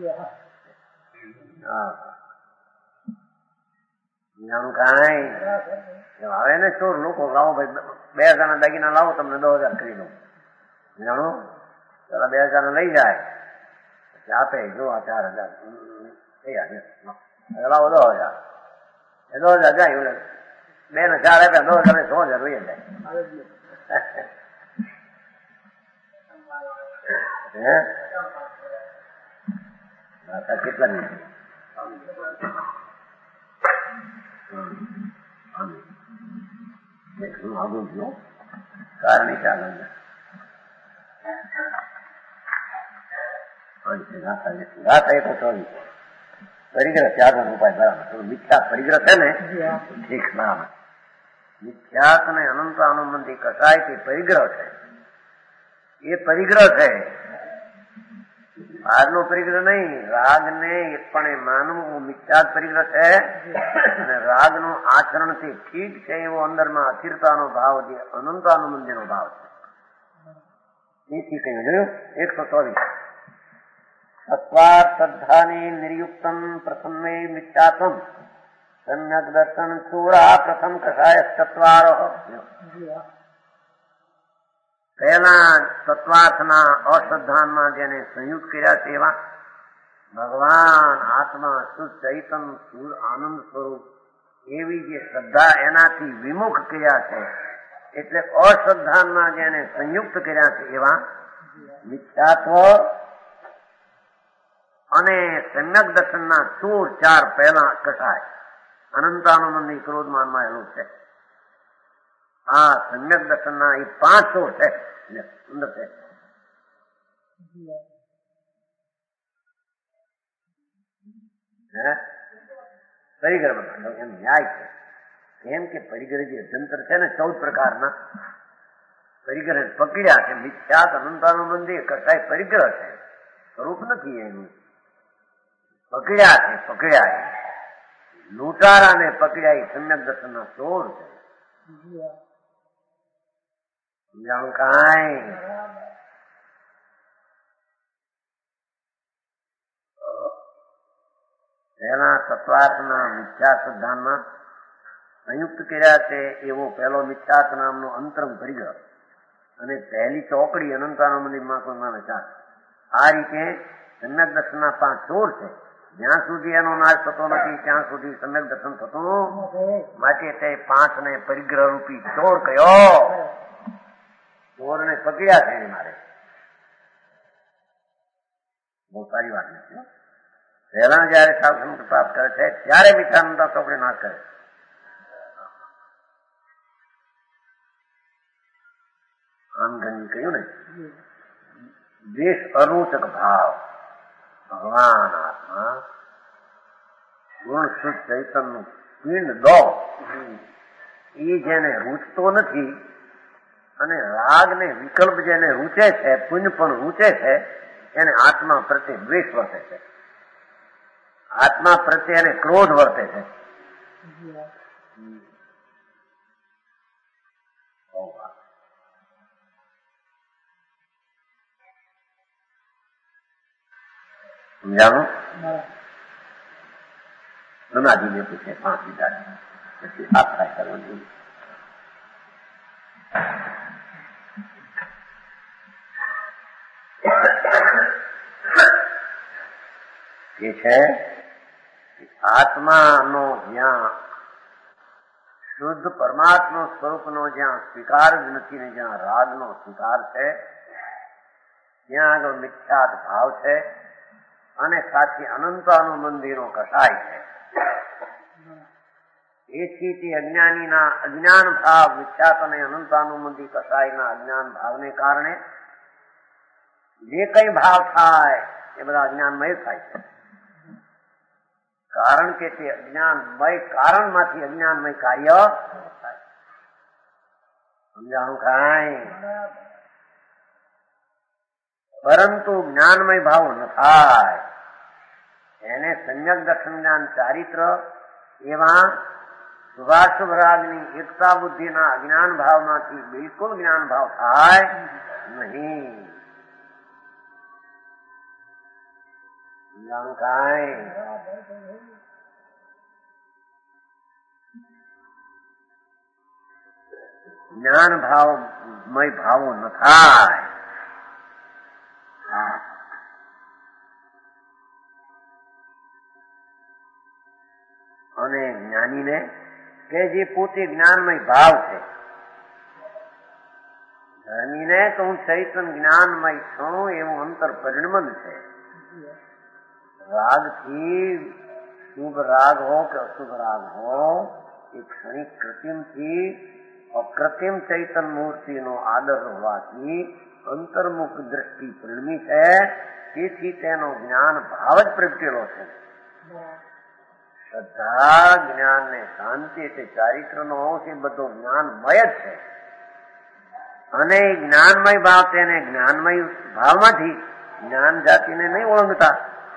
આવે ને ચોર લોકો લાવો ભાઈ બે હજાર ના દાગીના લાવો તમને દસ હજાર કરી દઉં. જાણો પેલા બે હજાર લઈ જાય પછી આપે જો આ ચાર હજાર લાવો દસ હજાર એ દસ હજાર જાય બે ને ચાર આપ્યા દસ હજાર સો હજાર લઈ જાય. કેટલા મિનિટ આગળ જો કારણ ચાલે પરિગ્રહ ચાર નો ઉપાય બરાબર. મિથ્યા પરિગ્રહ છે ને ઠીક ના મિથ્યાત ને અનંત અનુબંધી કસાય તે પરિગ્રહ છે. એ પરિગ્રહ છે બહારનો પરિગ્રહ નહીં. રાગ ને પણ માનવું મિથ્યાત પરિગ્રહ છે અને રાગ નું આચરણ થી ઠીક છે એવો અંદરમાં અસ્થિરતાનો ભાવ જે અનંત અનુબંધીનો ભાવ છે. એથી કહ્યું જોયું એકસો ચોવીસ સત્વાર્થ શ્રદ્ધાની નિર્યુક્તમ પ્રથમે મિથ્યાત્મ સમ્યક દર્શન ચોરા પ્રથમ કસાય સત્વારો. પહેલા તત્વાર્થના અશ્રદ્ધાનમાં જેને સંયુક્ત કર્યા છે એવા ભગવાન આત્મા શુદ્ધ ચૈતન શુદ્ધ આનંદ સ્વરૂપ એવી જે શ્રદ્ધા એનાથી વિમુખ કર્યા છે એટલે અશ્રદ્ધાનમાં જેને સંયુક્ત કર્યા છે એવા મિથ્યાત્વ અને સમ્યક દર્શનના ચોર ચાર પહેલા કસાય અનંતાનુબંધી ક્રોધમાનમાં એનું છે. આ સમ્યક દર્શનના એ પાંચ ચોર છે. સુંદર છે. પરિગ્રહ એમ ન્યાય છે. કેમ કે પરિગ્રહ જે અજંતર છે ને ચૌદ પ્રકારના પરિગ્રહ પકડ્યા છે. મિથ્યાત અનંતાનુબંધી કસાય પરિગ્રહ છે, સ્વરૂપ નથી એનું. પકડ્યા છે, પકડ્યા છે. લૂંટારાને પકડ્યા એ સમ્યક દર્શનના ચોર છે. સમજાણું કાંઈ? પહેલા તત્વાર્થના મિથ્યા સિદ્ધાંતમાં સંયુક્ત કર્યા છે એવો પહેલો મિથ્યાત નામનો અંતરંગ પરિગ્રહ અને પહેલી ચોકડી અનંતાનુબંધીમાં કોઈ માને ચાર. આ રીતે સમ્યક દર્શનના પાંચ ચોર છે. જ્યાં સુધી એનો નાશ થતો નથી ત્યાં સુધી સમ્યક દર્શન થતું માટે તે પાંચ ને પરિગ્રહ રૂપી ચોર કયો. ચોર ને પકડ્યા છે એને મારે. બહુ સારી વાત નથી. પહેલા જયારે સાધન પ્રાપ્ત કરે છે ત્યારે મિથ્યાનંદા ચોકડી નાશ કરે. આમ ગંજી કહ્યું ને, દ્વેષ અરોચક ભાવ ભગવાન આત્મા ગુણ શુદ્ધ ચૈતનનું પિંડ દો એ જેને રૂચતો નથી અને રાગ ને વિકલ્પ જેને રૂચે છે, પુણ્ય પણ રૂચે છે, એને આત્મા પ્રત્યે દ્વેષ વર્તે છે. આત્મા પ્રત્યે એને ક્રોધ વર્તે છે. સમજાણું? જુનાજીને પૂછે પાંચ વિદ્યાર્થી પછી આ થાય કરવાની. એ છે આત્માનો જ્યાં શુદ્ધ પરમાત્મા સ્વરૂપનો જ્યાં સ્વીકાર જ નથી ને જ્યાં રાગનો સ્વીકાર છે ત્યાં આગળ મિથ્યાત ભાવ છે અને સાચી અનંતાનુબંધીનો કસાય છે. એથી તે અજ્ઞાનીના અજ્ઞાન ભાવ મિથ્યાત અને અનંતાનુબંધી કસાયના અજ્ઞાન ભાવને કારણે જે કઈ ભાવ થાય એ બધા અજ્ઞાનમય થાય છે. કારણ કે તે અજ્ઞાનમય કારણમાંથી અજ્ઞાનમય કાર્ય થાય. સમજાણું કાંઈ? પરંતુ જ્ઞાનમય ભાવ ન થાય એને સમ્યક દર્શન જ્ઞાન ચારિત્ર એવા શુભાશુભ રાગની એકતા બુદ્ધિના અજ્ઞાન ભાવમાંથી બિલકુલ જ્ઞાન ભાવ થાય નહીં. કાંઈ જ્ઞાન ભાવમય ભાવો ન થાય. અને જ્ઞાનીને કે જે પોતે જ્ઞાનમય ભાવ છે, ધર્મીને તો હું ચૈતન જ્ઞાનમય છું એવું અંતર પરિણમન છે. રાગથી શુભ રાગ હો કે અશુભ રાગ હો એ ક્ષણિક કૃત્રિમથી અકૃત્રિમ ચૈતન મૂર્તિનો આદર હોવાથી અંતર્મુખ દ્રષ્ટિ પરિણમી છે. તેથી તેનો જ્ઞાન ભાવ જ પ્રગટેલો છે. શ્રદ્ધા જ્ઞાન ને શાંતિ તે ચારિત્ર નો અંશ એ બધો જ્ઞાનમય જ છે. અને જ્ઞાનમય ભાવ તેને જ્ઞાનમય ભાવમાંથી જ્ઞાન જાતિને નહીં ઓળંગતા.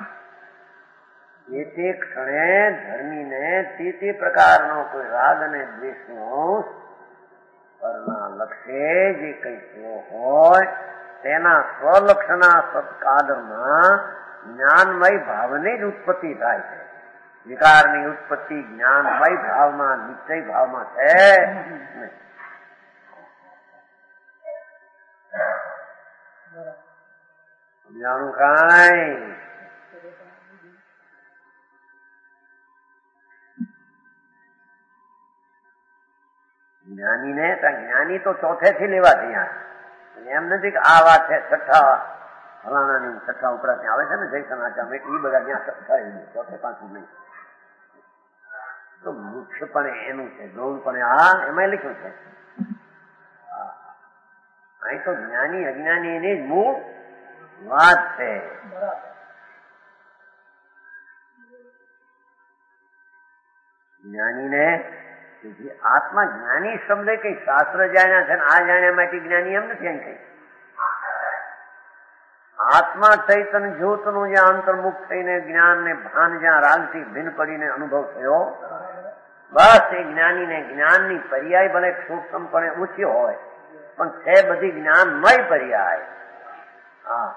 એ તે ક્ષણે ધર્મીને તે તે પ્રકારનો કોઈ રાગ અને દ્વેષનો અંશ પરના લક્ષે જે કઈ થયો હોય તેના સ્વલક્ષના સત્કાદરમાં જ્ઞાનમય ભાવની જ ઉત્પત્તિ થાય છે. વિકારની ઉત્પત્તિ જ્ઞાનમય ભાવમાં નિશ્ચય ભાવમાં છે. જાણું કાંઈ? જ્ઞાની ને જ્ઞાની તો ચોથે થી લેવા થયા. એમ નથી કે આ વાત છે છઠ્ઠા ફલાણાની છઠ્ઠા ઉપરાંત આવે છે ને જયસન આચામ, એટલે એ બધા ત્યાં થાય ચોથે પાંચું નહીં. તો મુખ્યપણે એનું છે, ગૌણપણે આ એમાં લખ્યું છે. અહીં તો જ્ઞાની અજ્ઞાની એની જ મૂળ વાત છે. જ્ઞાનીને આત્મા જ્ઞાની શબ્દ કઈ શાસ્ત્ર જાણ્યા છે આ જાણ્યા માટે જ્ઞાની એમ નથી. એમ કઈ આત્મા ચૈતન જ્યોતનું જ્યાં અંતર્મુખ થઈને જ્ઞાન ને ભાન જ્યાં રાગથી ભિન્ન પડીને અનુભવ થયો, બસ એ જ્ઞાનીને જ્ઞાનની પર્યાય ભલે સૂક્ષ્મપણે ઓછી હોય પણ છે બધી જ્ઞાનમય પર્યાય. હા,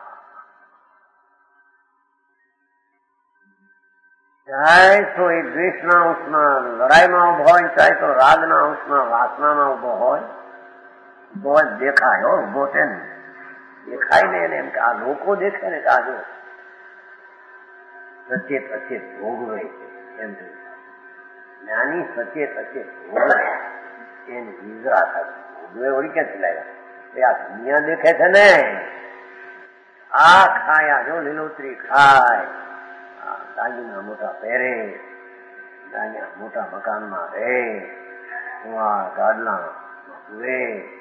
ચાહે તો એ દ્વેષના અંશમાં લડાઈમાં ઉભો હોય, ચાહે તો રાગના અંશમાં વાસનામાં ઉભો હોય, ઉભો જ દેખાય. હો ઉભો છે ને દેખાય ને એને એમ કે આ લોકો દેખે ને કે આ જો સચેત અચેત ભોગવે એમ જ્ઞાની સચેત અચેત ભોગવે એને વિઝરા થાય. ભોગવે વળી ક્યાંથી લાવ્યા? આ દુનિયા દેખે છે ને, આ ખાયા જો લીલોતરી ખાય, દાગીના મોટા પહેરે, દાગીના મોટા મકાનમાં રહે, કુંવાર ગાડલા સુવે,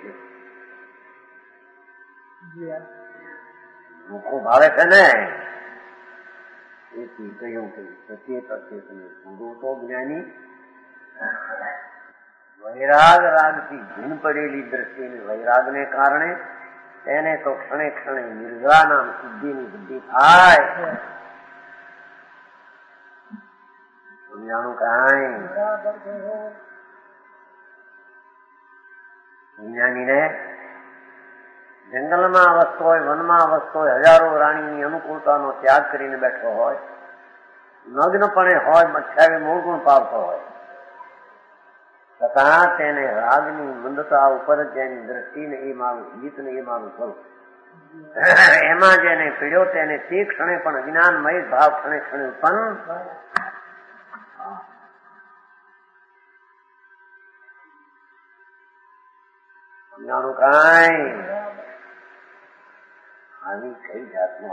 લોકો ભાવે છે ને. એથી કહ્યું કે સચેત અચેત ગુરુ તો જ્ઞાની વૈરાગ રાગથી ભીન પડેલી દ્રષ્ટિને વૈરાગને કારણે તેને તો ક્ષણે ક્ષણે નિર્જા નામ સિદ્ધિની બુદ્ધિ થાય. દુનિયાનું કાંઈ વિજ્ઞાનીને જંગલમાં અવસ્થો હોય, વનમાં અવસ્થો હોય, હજારો રાણીની અનુકૂળતાનો ત્યાગ કરીને બેઠો હોય, નગ્નપણે હોય, મચ્છાવી મૂળગુણ પાવતો હોય, છતાં તેને રાગની મંદતા ઉપર જ એની દ્રષ્ટિને એ મારું ગીતને એ મારું સ્વરૂપ એમાં જેને પીડ્યો તેને તે ક્ષણે પણ અજ્ઞાનમય ભાવ ક્ષણે ક્ષણે ઉત્પન્ન. જાણું કાંઈ આવી કઈ જાતનું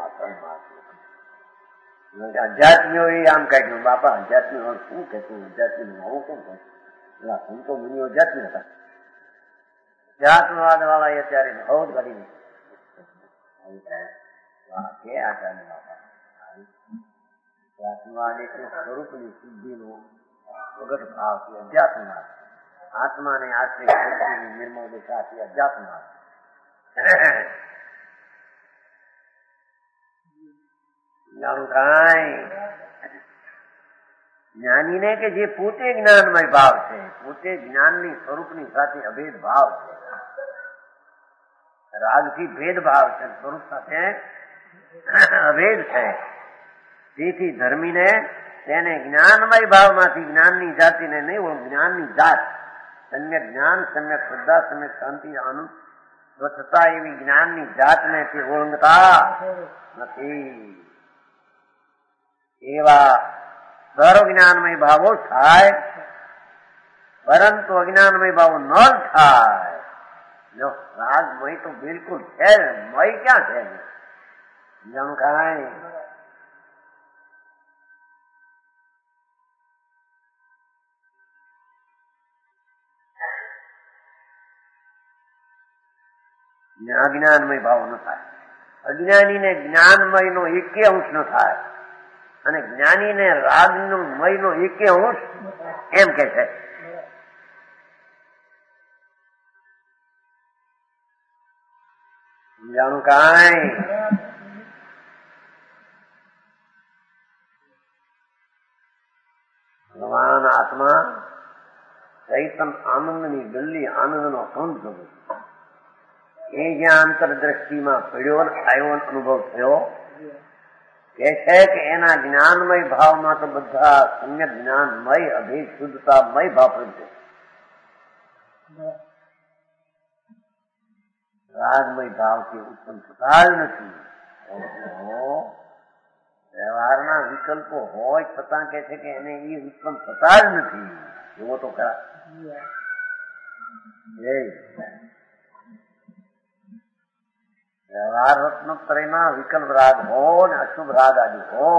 આક્રમણ અધ્યાત્મીઓ એ આમ કાઢ્યું. બાપા અધ્યાત્મી શું કહેતું? અધ્યાત્મી હું કેમ કહું? પેલા સંતો મુનિઓ અધ્યાત્મી હતા. અધ્યાત્મવાદ વાળા એ અત્યારે બહુ જ કરી કે આચાર્ય બાપા અધ્યાત્મવાદ એટલે સ્વરૂપની સિદ્ધિનો પ્રગટ ભાવ છે. અધ્યાત્મવાદ આત્માને આશ્રિત શક્તિની નિર્મળ દિશા છે અધ્યાત્મવાદ. જાણું કાંઈ જ્ઞાનીને કે જે પોતે જ્ઞાનમય ભાવ છે, પોતે જ્ઞાનની સ્વરૂપની સાથે અભેદ ભાવ છે, રાગથી ભેદભાવ છે, સ્વરૂપ સાથે અભેદ છે. તેથી ધર્મીને તેને જ્ઞાનમય ભાવમાંથી જ્ઞાનની જાતિને નહીં, જ્ઞાનની જાત સમ્યક જ્ઞાન, સમ્યક શ્રદ્ધા, સમ્યક શાંતિ, આનંદ, સ્વચ્છતા એવી જ્ઞાનની જાતને તે ઓળંગતા નથી. એવા સર્વ જ્ઞાનમય ભાવો થાય, પરંતુ અજ્ઞાનમય ભાવો ન થાય. જો રાગમય તો બિલકુલ છે, મય ક્યાં છે? જાણું કાંઈ અજ્ઞાનમય ભાવ ન થાય. અજ્ઞાનીને જ્ઞાનમય નો એકે અંશ ન થાય અને જ્ઞાનીને રાગનો મય નો એકે અંશ એમ કે છે. સમજાણું કાંઈ ભગવાન આત્મા ચૈતન આનંદની ગલ્લી આનંદનો સંત થયો. એ જ્યાં અંતરદ્રષ્ટિમાં પડ્યો આવ્યો અનુભવ થયો કે છે કે એના જ્ઞાનમય ભાવમાં તો બધા સમ્યક જ્ઞાનમય અભેદ શુદ્ધતામય ભાવ પ્રગટે. રાગમય ભાવથી ઉત્પન્ન થતા જ નથી. વ્યવહારના વિકલ્પો હોય છતાં કે છે કે એને એ ઉત્પન્ન થતા જ નથી. એવો તો ખરા. વ્યવહાર બાર રત્નોત્તરીમાં વિકલ્પ રાગ હો ને અશુભ રાગ આદિ હો,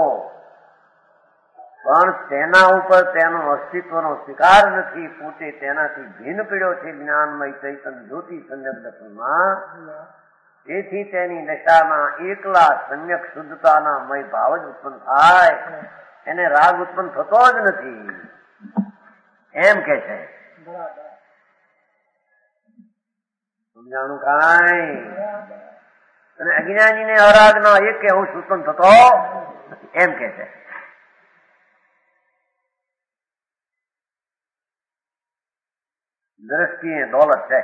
પણ તેના ઉપર તેનો અસ્તિત્વનો સ્વીકાર નથી. પોતે તેનાથી ભિન્ન પીડ્યો છે જ્ઞાનમય ચૈતન્ય જ્યોતિ સમ્યક દર્શનમાં. તેથી તેની દશામાં એકલા સમ્યક શુદ્ધતાના મય ભાવ જ ઉત્પન્ન થાય, એને રાગ ઉત્પન્ન થતો જ નથી એમ કે છે. સમજાણું કાંઈ? અને અજ્ઞાનીને અરાગના એક અંશ ઉત્પન્ન થતો એમ કે છે. દ્રષ્ટિ એ દોલત છે.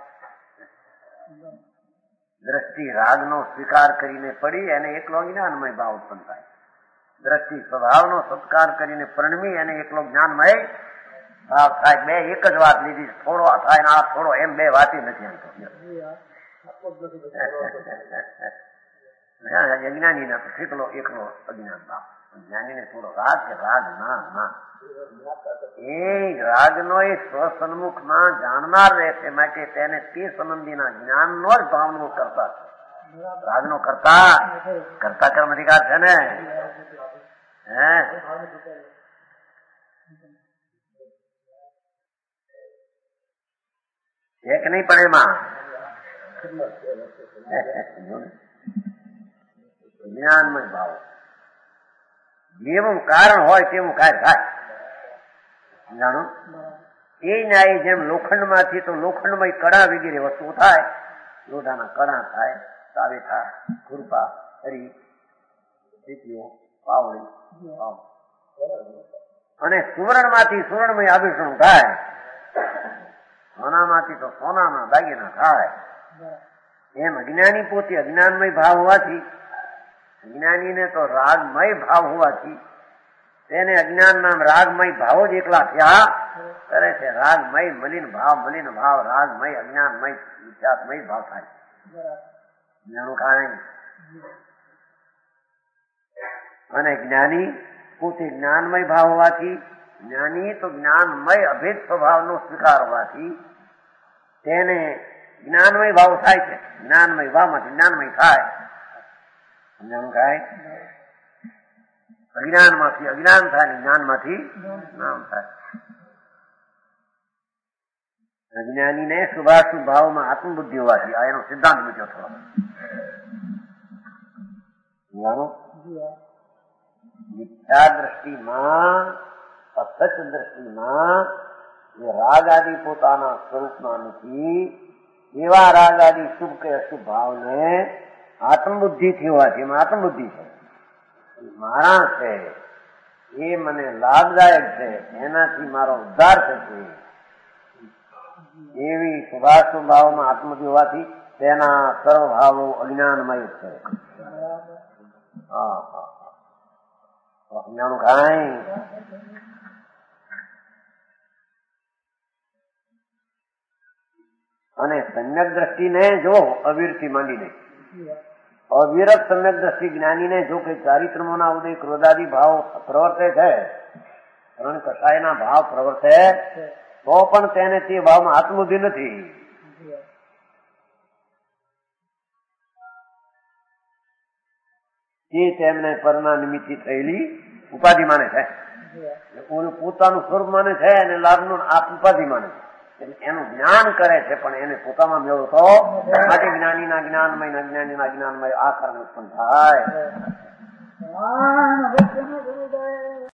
દ્રષ્ટિ રાગનો સ્વીકાર કરીને પડી એને એકલો જ્ઞાનમય ભાવ ઉત્પન્ન થાય. દ્રષ્ટિ સ્વભાવનો સત્કાર કરીને પરિણમી એને એકલો જ્ઞાનમય ભાવ થાય. બે એક જ વાત લીધી, થોડો થાય ને આ થોડો, એમ બે વાત નથી. આમ તો અજ્ઞાની ના એકલો એકલો અજ્ઞાન ભાવ. જ્ઞાનીને થોડો રાગ કે રાગ ના ના એ રાગનો એ સ્વસન્મુખમાં જાણનાર રહેશે, માટે તેને તે સંબંધીના જ્ઞાનનો જ ભાવનો કરતા છે. રાગનો કરતા કરતા કર્મ અધિકાર છે ને. હે એક નહીં પણ એમાં જ્ઞાનમય ભાવ જેવું કારણ હોય તેવું કાર્ય થાય. જાણો એ ન્યાય જેમ લોખંડ માંથી તો લોખંડમય કડા વગેરે વસ્તુઓ થાય. લોઢાના કડા થાય, તાવેથા, ખુરપા, હરી, સીટીઓ, પાવડી, અને સુવર્ણ માંથી સુવર્ણમય આભૂષણ થાય. સોનામાંથી તો સોનાના દાગીના થાય. એમ અજ્ઞાની પોતે અજ્ઞાનમય ભાવ હોવાથી, જ્ઞાનીને તો રાગમય ભાવ હોવાથી તેને અજ્ઞાન નામ રાગમય ભાવો જ એકલા થયા કરે છે. રાગમય મલિન ભાવ, મલિન ભાવ રાગમય, અજ્ઞાનમય વિખ્યાતમય ભાવ થાય. જાણું કાંઈ? અને જ્ઞાની પોતે જ્ઞાનમય ભાવ હોવાથી, જ્ઞાની તો જ્ઞાનમય અભેદ સ્વભાવનો સ્વીકાર હોવાથી તેને જ્ઞાનમય ભાવ થાય છે. જ્ઞાનમય ભાવમાંથી જ્ઞાનમય થાય. સમજાણું કાંઈ? અજ્ઞાનમાંથી અજ્ઞાન થાય, જ્ઞાનમાંથી જ્ઞાન થાય. અજ્ઞાનીને શુભાશુભ ભાવમાં આત્મબુદ્ધિ હોવાથી આ એનો સિદ્ધાંત મૂક્યો થોડો. મિથ્યા દ્રષ્ટિમાં, અસત દ્રષ્ટિમાં એ રાગ આદિ પોતાના સ્વરૂપમાં નથી. એવા રાગ આદિ શુભ કે અશુભ ભાવને આત્મબુદ્ધિથી હોવાથી એમાં આત્મબુદ્ધિ છે. મારા છે એ મને લાભદાયક છે, એનાથી મારો ઉદ્ધાર થશે એવી શુભાશુભ ભાવમાં આત્મબુદ્ધિ હોવાથી તેના સર્વ ભાવો અજ્ઞાનમય છે. હા હા અજ્ઞાનું કાંઈ? અને સમ્યક દ્રષ્ટિને જો અવિરથી માંડીને અવિરત સમ્યક દ્રષ્ટિ જ્ઞાનીને જો કે ચારિત્રમોના ઉદય ક્રોધાદી ભાવ પ્રવર્તે છે, ત્રણ કસાયના ભાવ પ્રવર્તે તો પણ તેને તે ભાવમાં આત્મબુદ્ધિ નથી. તે તેમને પરના નિમિત્તથી થયેલી ઉપાધિ માને છે. પોતાનું સ્વરૂપ માને છે અને લાભનું આપ ઉપાધિ માને છે. એનું જ્ઞાન કરે છે પણ એને પોતામાં મેળવતો માટે જ્ઞાનીના જ્ઞાનમય અજ્ઞાનીના જ્ઞાનમય આ કારણે ઉત્પન્ન થાય.